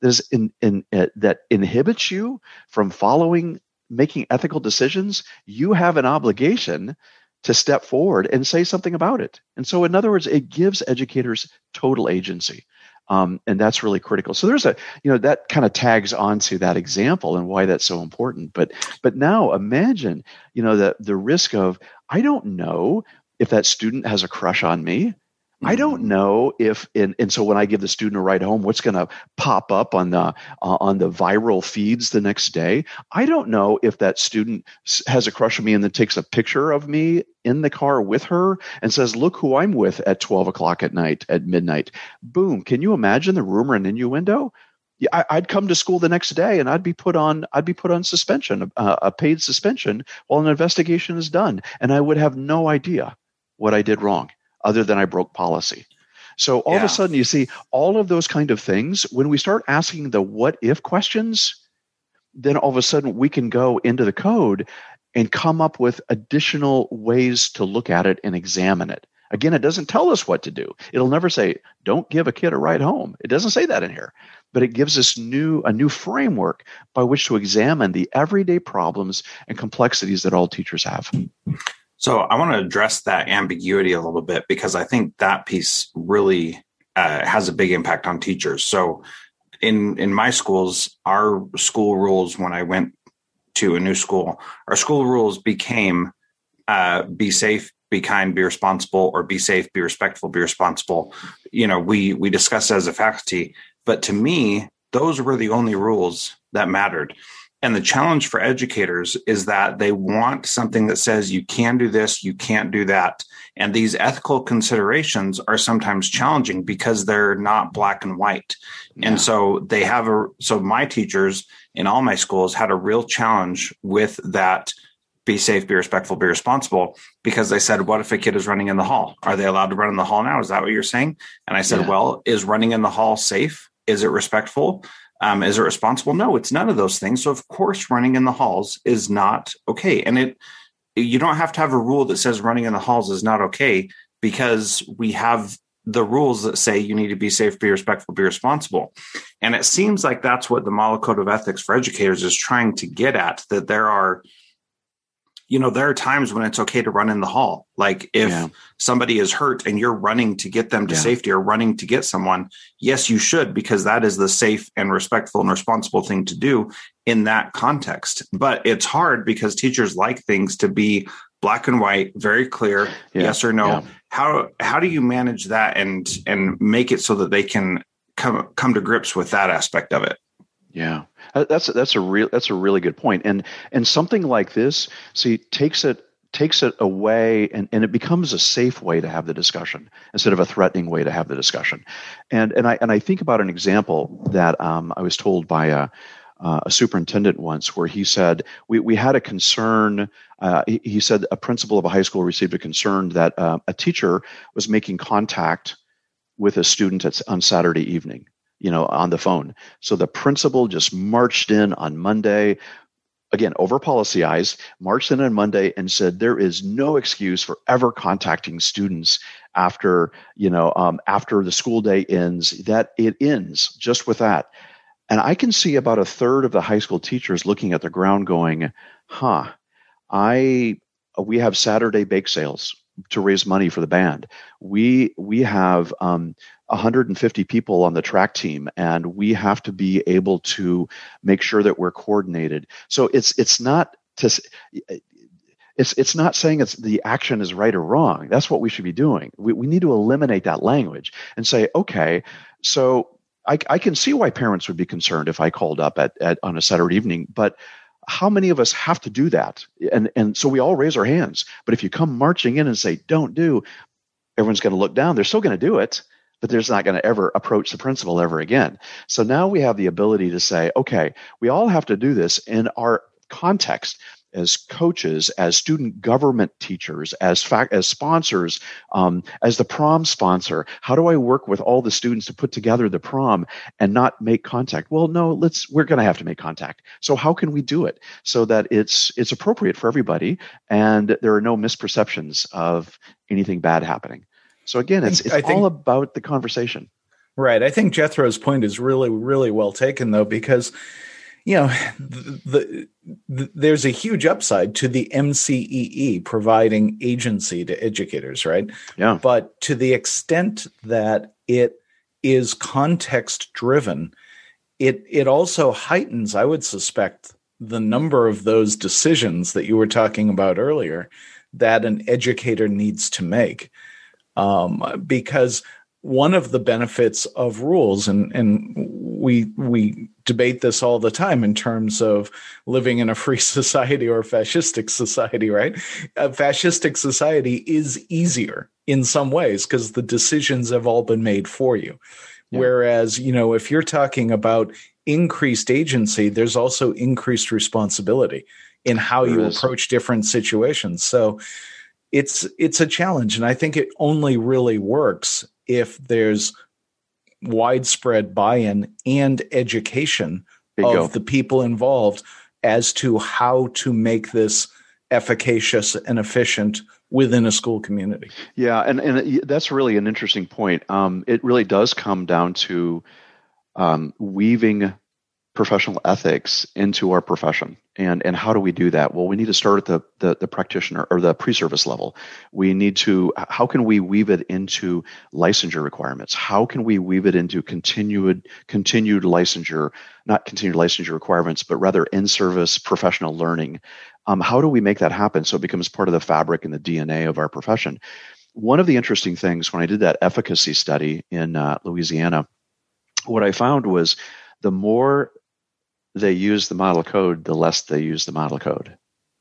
that inhibits you from making ethical decisions, you have an obligation to step forward and say something about it. And so, in other words, it gives educators total agency. And that's really critical. So there's that kind of tags onto that example and why that's so important. But now imagine, the risk of, I don't know if that student has a crush on me. I don't know if, and so when I give the student a ride home, what's going to pop up on the viral feeds the next day? I don't know if that student has a crush on me and then takes a picture of me in the car with her and says, look who I'm with at 12 o'clock at midnight. Boom. Can you imagine the rumor and innuendo? Yeah, I'd come to school the next day and I'd be put on suspension, a paid suspension, while an investigation is done. And I would have no idea what I did wrong, other than I broke policy. So all of a sudden, you see all of those kind of things. When we start asking the what if questions, then all of a sudden we can go into the code and come up with additional ways to look at it and examine it. Again, it doesn't tell us what to do. It'll never say, don't give a kid a ride home. It doesn't say that in here. But it gives us a new framework by which to examine the everyday problems and complexities that all teachers have. So I want to address that ambiguity a little bit, because I think that piece really has a big impact on teachers. So in my schools, our school rules, when I went to a new school, our school rules became be safe, be kind, be responsible, or be safe, be respectful, be responsible. We discussed it as a faculty, but to me, those were the only rules that mattered. And the challenge for educators is that they want something that says you can do this, you can't do that. And these ethical considerations are sometimes challenging because they're not black and white. Yeah. And so so my teachers in all my schools had a real challenge with that. Be safe, be respectful, be responsible, because they said, what if a kid is running in the hall? Are they allowed to run in the hall now? Is that what you're saying? And I said, well, is running in the hall safe? Is it respectful? Is it responsible? No, it's none of those things. So of course, running in the halls is not okay. And you don't have to have a rule that says running in the halls is not okay, because we have the rules that say you need to be safe, be respectful, be responsible. And it seems like that's what the Model Code of Ethics for Educators is trying to get at, that there are times when it's okay to run in the hall. Like if somebody is hurt and you're running to get them to safety or running to get someone, yes, you should, because that is the safe and respectful and responsible thing to do in that context. But it's hard because teachers like things to be black and white, very clear, yes or no. Yeah. How do you manage that and make it so that they can come to grips with that aspect of it? Yeah, that's a really good point. And something like this, takes it away and it becomes a safe way to have the discussion instead of a threatening way to have the discussion. And I think about an example that I was told by a superintendent once, where he said we had a concern. He said a principal of a high school received a concern that a teacher was making contact with a student on Saturday evening. on the phone. So the principal just marched in on Monday, again, over policy eyes, marched in on Monday and said there is no excuse for ever contacting students after the school day ends, that it ends just with that. And I can see about a third of the high school teachers looking at the ground going, we have Saturday bake sales to raise money for the band. We have 150 people on the track team, and we have to be able to make sure that we're coordinated. So it's not saying the action is right or wrong. That's what we should be doing. We need to eliminate that language and say, okay, so I can see why parents would be concerned if I called up on a Saturday evening, but how many of us have to do that? And so we all raise our hands. But if you come marching in and say, don't do, everyone's going to look down. They're still going to do it, but they're not going to ever approach the principal ever again. So now we have the ability to say, okay, we all have to do this in our context as coaches, as student government teachers, as sponsors, as the prom sponsor. How do I work with all the students to put together the prom and not make contact? Well, no, we're going to have to make contact. So how can we do it so that it's appropriate for everybody and there are no misperceptions of anything bad happening? So again, it's all about the conversation. Right. I think Jethro's point is really, really well taken, though, because there's a huge upside to the MCEE providing agency to educators, right? Yeah. But to the extent that it is context driven, it also heightens, I would suspect, the number of those decisions that you were talking about earlier that an educator needs to make. Because one of the benefits of rules, and we debate this all the time in terms of living in a free society or a fascistic society, right? A fascistic society is easier in some ways because the decisions have all been made for you. Yeah. Whereas, if you're talking about increased agency, there's also increased responsibility in how you approach different situations. So it's a challenge. And I think it only really works if there's widespread buy-in and education of the people involved as to how to make this efficacious and efficient within a school community. Yeah, and that's really an interesting point. It really does come down to weaving professional ethics into our profession. And how do we do that? Well, we need to start at the practitioner or the pre-service level. We need to, how can we weave it into licensure requirements? How can we weave it into continued licensure, not continued licensure requirements, but rather in-service professional learning? How do we make that happen so it becomes part of the fabric and the DNA of our profession? One of the interesting things when I did that efficacy study in Louisiana, what I found was the more they use the model code, the less they use the model code.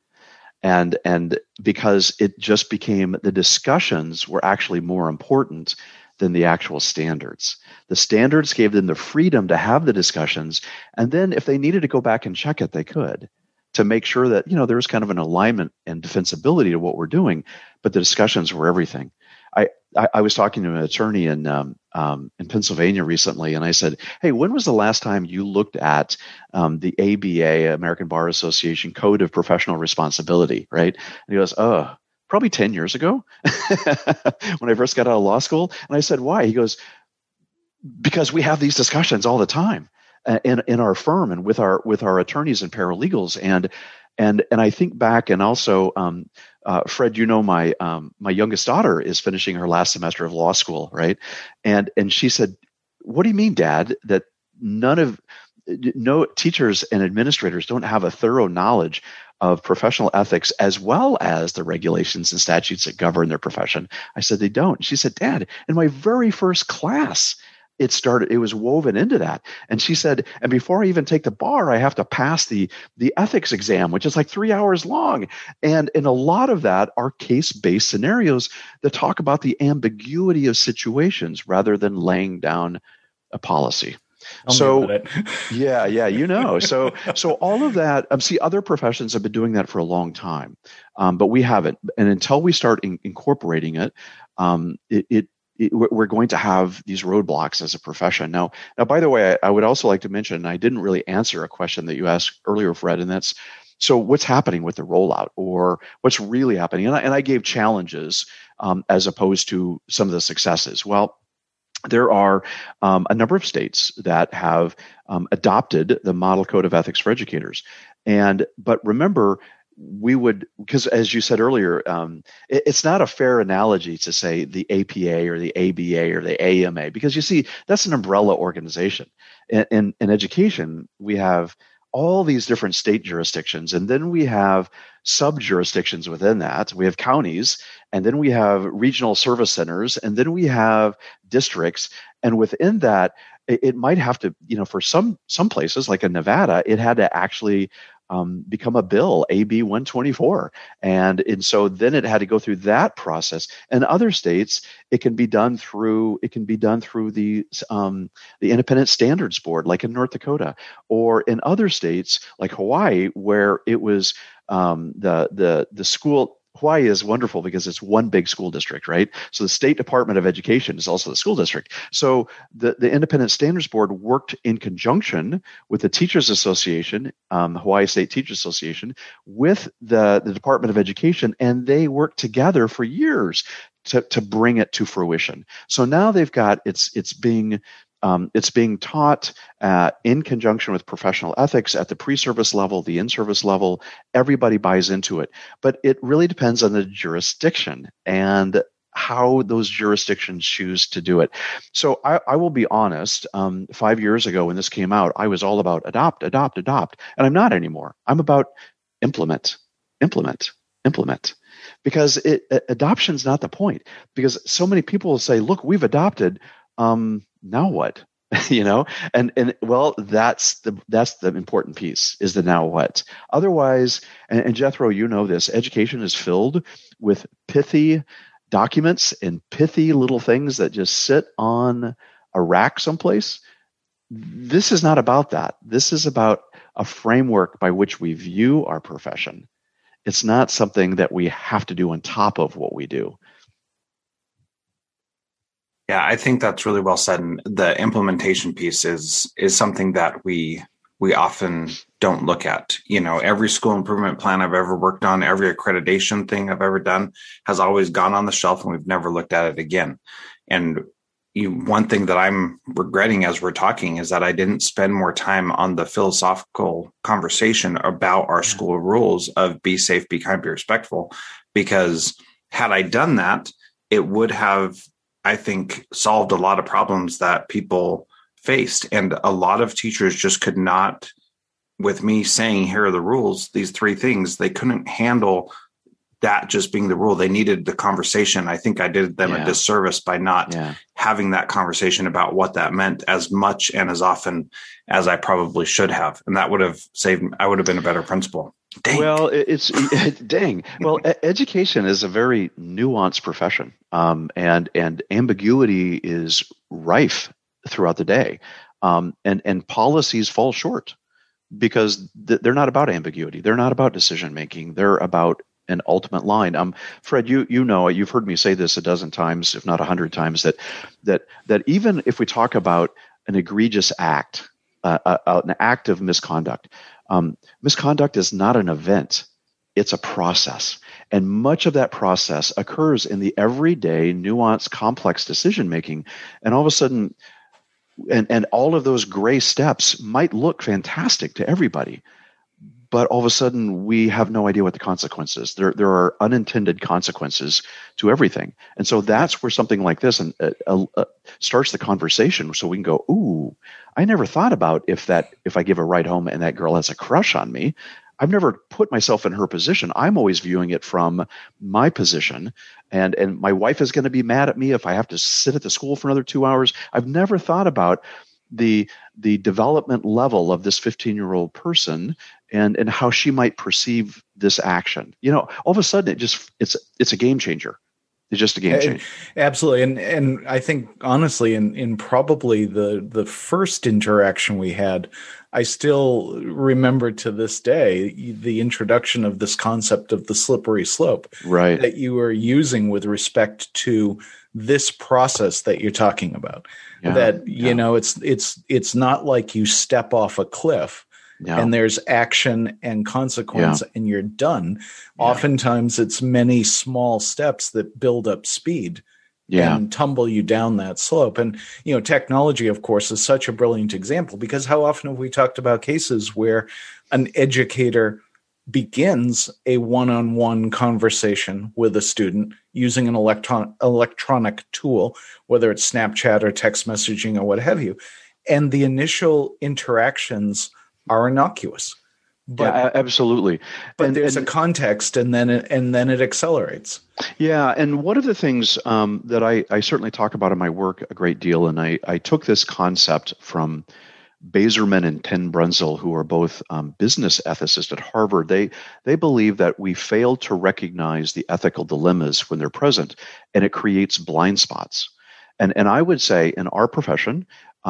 And because it just became, the discussions were actually more important than the actual standards. The standards gave them the freedom to have the discussions, and then if they needed to go back and check it, they could, to make sure that, there was kind of an alignment and defensibility to what we're doing, but the discussions were everything. I was talking to an attorney in Pennsylvania recently, and I said, "Hey, when was the last time you looked at the ABA, American Bar Association Code of Professional Responsibility?" Right? And he goes, "Oh, probably 10 years ago, when I first got out of law school." And I said, "Why?" He goes, "Because we have these discussions all the time in our firm and with our attorneys and paralegals." And I think back, and also, Fred, my youngest daughter is finishing her last semester of law school, right? And she said, "What do you mean, Dad, that no teachers and administrators don't have a thorough knowledge of professional ethics as well as the regulations and statutes that govern their profession?" I said, "They don't." She said, "Dad, in my very first class, it was woven into that." And she said, "And before I even take the bar, I have to pass the ethics exam, which is like 3 hours long." And a lot of that are case-based scenarios that talk about the ambiguity of situations rather than laying down a policy. So all of that, see, other professions have been doing that for a long time, but we haven't. And until we start incorporating it, we're going to have these roadblocks as a profession. Now, by the way, I would also like to mention, I didn't really answer a question that you asked earlier, Fred, and that's, so what's happening with the rollout, or what's really happening? And I gave challenges as opposed to some of the successes. Well, there are a number of states that have adopted the Model Code of Ethics for Educators. But remember, because as you said earlier, it's not a fair analogy to say the APA or the ABA or the AMA, because you see, that's an umbrella organization. In education, we have all these different state jurisdictions, and then we have sub-jurisdictions within that. We have counties, and then we have regional service centers, and then we have districts. And within that, it might have to, for some places, like in Nevada, it had to actually become a bill, AB 124. And so then it had to go through that process. And other states, it can be done through the Independent Standards Board, like in North Dakota, or in other states like Hawaii, where it was the school. Hawaii is wonderful because it's one big school district, right? So the State Department of Education is also the school district. So the Independent Standards Board worked in conjunction with the Teachers Association, Hawaii State Teachers Association, with the Department of Education, and they worked together for years to bring it to fruition. So now they've got it's being taught in conjunction with professional ethics at the pre-service level, the in-service level. Everybody buys into it. But it really depends on the jurisdiction and how those jurisdictions choose to do it. So I will be honest, 5 years ago when this came out, I was all about adopt. And I'm not anymore. I'm about implement. Because adoption's not the point. Because so many people will say, look, we've adopted, now what? And well, that's the important piece, is the now what. Otherwise, and Jethro, this, education is filled with pithy documents and pithy little things that just sit on a rack someplace. This is not about that. This is about a framework by which we view our profession. It's not something that we have to do on top of what we do. Yeah, I think that's really well said. And the implementation piece is something that we often don't look at. Every school improvement plan I've ever worked on, every accreditation thing I've ever done has always gone on the shelf, and we've never looked at it again. And one thing that I'm regretting as we're talking is that I didn't spend more time on the philosophical conversation about our school rules of be safe, be kind, be respectful, because had I done that, it would have, I think, solved a lot of problems that people faced. And a lot of teachers just could not, with me saying, here are the rules, these three things, they couldn't handle that just being the rule. They needed the conversation. I think I did them a disservice by not having that conversation about what that meant as much and as often as I probably should have. And that would have I would have been a better principal. Dang. Well, dang. Well, education is a very nuanced profession, and ambiguity is rife throughout the day, and policies fall short because they're not about ambiguity. They're not about decision making. They're about an ultimate line. Fred, you've heard me say this a dozen times, if not 100 times, that even if we talk about an egregious act, an act of misconduct. Misconduct is not an event. It's a process. And much of that process occurs in the everyday, nuanced, complex decision-making. And all of a sudden, and all of those gray steps might look fantastic to everybody. But all of a sudden, we have no idea what the consequences. There are unintended consequences to everything, and so that's where something like this starts the conversation. So we can go, "Ooh, I never thought about if I give a ride home and that girl has a crush on me. I've never put myself in her position. I'm always viewing it from my position, and my wife is going to be mad at me if I have to sit at the school for another 2 hours. I've never thought about the development level of this 15-year-old person and how she might perceive this action. All of a sudden it's a game changer. It's just a game changer. Absolutely. And I think honestly, in probably the first interaction we had, I still remember to this day the introduction of this concept of the slippery slope that you are using with respect to this process that you're talking about. It's not like you step off a cliff and there's action and consequence and you're done. Oftentimes it's many small steps that build up speed and tumble you down that slope. And, technology, of course, is such a brilliant example, because how often have we talked about cases where an educator begins a one-on-one conversation with a student using an electronic tool, whether it's Snapchat or text messaging or what have you, and the initial interactions are innocuous. But, absolutely. But there's a context, and then it accelerates. Yeah, and one of the things that I certainly talk about in my work a great deal, and I took this concept from Bazerman and Ken Brunzel, who are both business ethicists at Harvard. They believe that we fail to recognize the ethical dilemmas when they're present, and it creates blind spots. And I would say in our profession,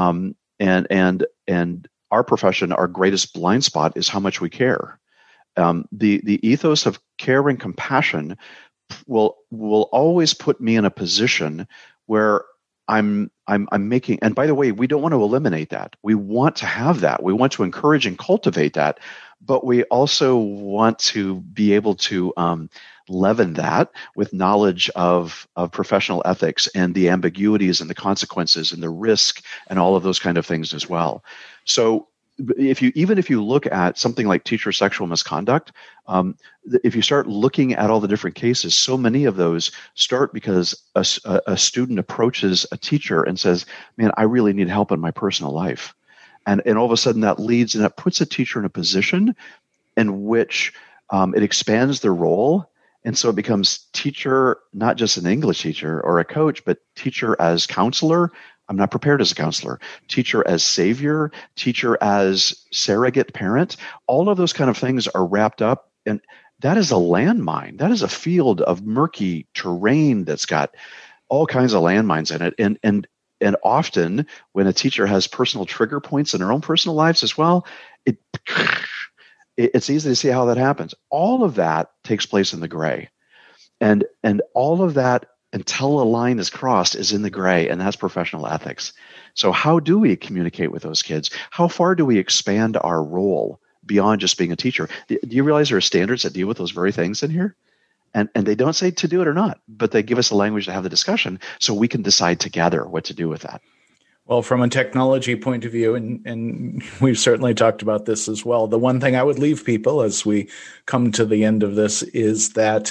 and our profession, our greatest blind spot is how much we care. The ethos of care and compassion will always put me in a position where I'm making, and by the way, we don't want to eliminate that. We want to have that. We want to encourage and cultivate that, but we also want to be able to leaven that with knowledge of professional ethics and the ambiguities and the consequences and the risk and all of those kind of things as well. So if you look at something like teacher sexual misconduct, if you start looking at all the different cases, so many of those start because a student approaches a teacher and says, "Man, I really need help in my personal life," and all of a sudden that leads and that puts a teacher in a position in which it expands their role. And so it becomes teacher, not just an English teacher or a coach, but teacher as counselor. I'm not prepared as a counselor. Teacher as savior, teacher as surrogate parent. All of those kind of things are wrapped up. And that is a landmine. That is a field of murky terrain that's got all kinds of landmines in it. And often when a teacher has personal trigger points in their own personal lives as well, it's easy to see how that happens. All of that takes place in the gray. And all of that, until a line is crossed, is in the gray, and that's professional ethics. So how do we communicate with those kids? How far do we expand our role beyond just being a teacher? Do you realize there are standards that deal with those very things in here? And they don't say to do it or not, but they give us a language to have the discussion so we can decide together what to do with that. Well, from a technology point of view, and we've certainly talked about this as well, the one thing I would leave people as we come to the end of this is that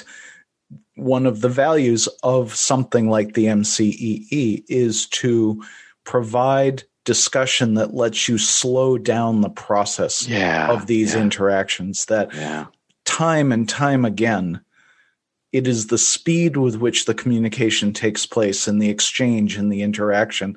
one of the values of something like the MCEE is to provide discussion that lets you slow down the process of these interactions, that time and time again, it is the speed with which the communication takes place and the exchange and the interaction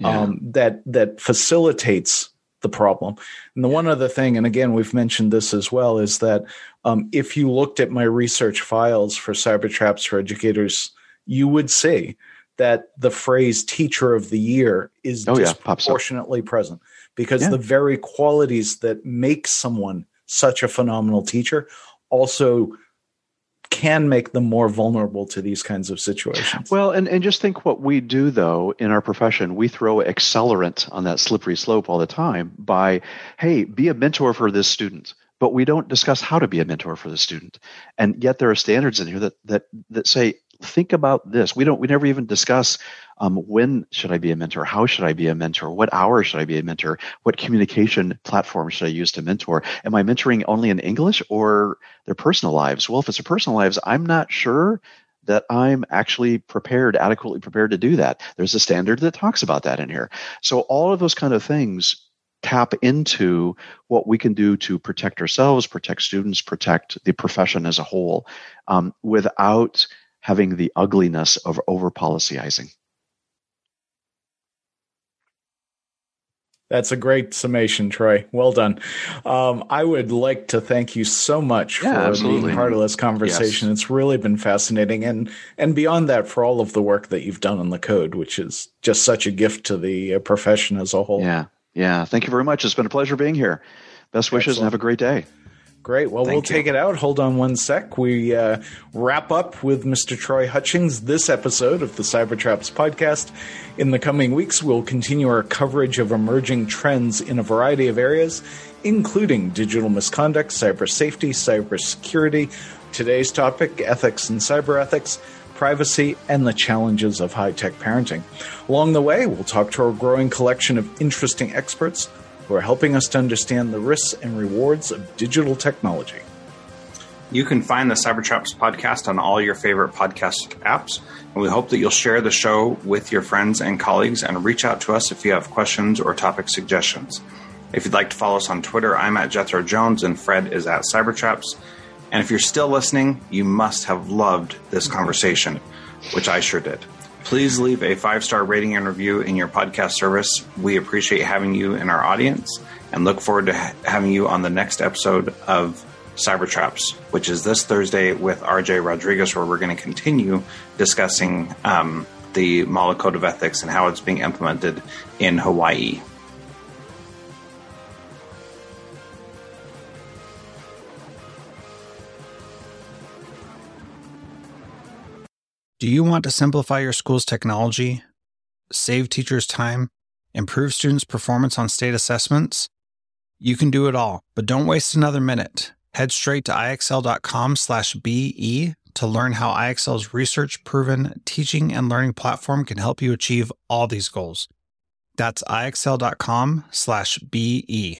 that facilitates the problem. And the one other thing, and again, we've mentioned this as well, is that if you looked at my research files for Cyber Traps for Educators, you would see that the phrase teacher of the year is disproportionately present, because the very qualities that make someone such a phenomenal teacher also can make them more vulnerable to these kinds of situations. Well, and just think what we do, though, in our profession. We throw accelerant on that slippery slope all the time by, hey, be a mentor for this student. But we don't discuss how to be a mentor for the student. And yet there are standards in here that say, think about this. We never even discuss when should I be a mentor? How should I be a mentor? What hours should I be a mentor? What communication platform should I use to mentor? Am I mentoring only in English or their personal lives? Well, if it's their personal lives, I'm not sure that I'm actually adequately prepared to do that. There's a standard that talks about that in here. So all of those kind of things tap into what we can do to protect ourselves, protect students, protect the profession as a whole, without having the ugliness of over-policizing. That's a great summation, Troy. Well done. I would like to thank you so much for being part of this conversation. Yes. It's really been fascinating. And beyond that, for all of the work that you've done on the code, which is just such a gift to the profession as a whole. Yeah. Yeah, thank you very much. It's been a pleasure being here. Best wishes and have a great day. Great. Well, we'll take it out. Hold on one sec. We wrap up with Mr. Troy Hutchings this episode of the Cybertraps podcast. In the coming weeks, we'll continue our coverage of emerging trends in a variety of areas, including digital misconduct, cyber safety, cyber security, today's topic, ethics and cyber ethics, privacy, and the challenges of high-tech parenting. Along the way, we'll talk to our growing collection of interesting experts who are helping us to understand the risks and rewards of digital technology. You can find the Cybertraps podcast on all your favorite podcast apps, and we hope that you'll share the show with your friends and colleagues and reach out to us if you have questions or topic suggestions. If you'd like to follow us on Twitter, I'm at Jethro Jones and Fred is at Cybertraps. And if you're still listening, you must have loved this conversation, which I sure did. Please leave a 5-star rating and review in your podcast service. We appreciate having you in our audience and look forward to having you on the next episode of Cybertraps, which is this Thursday with RJ Rodriguez, where we're going to continue discussing the Mala Code of Ethics and how it's being implemented in Hawaii. Do you want to simplify your school's technology, save teachers time, improve students' performance on state assessments? You can do it all, but don't waste another minute. Head straight to ixl.com/BE to learn how IXL's research-proven teaching and learning platform can help you achieve all these goals. That's ixl.com/BE.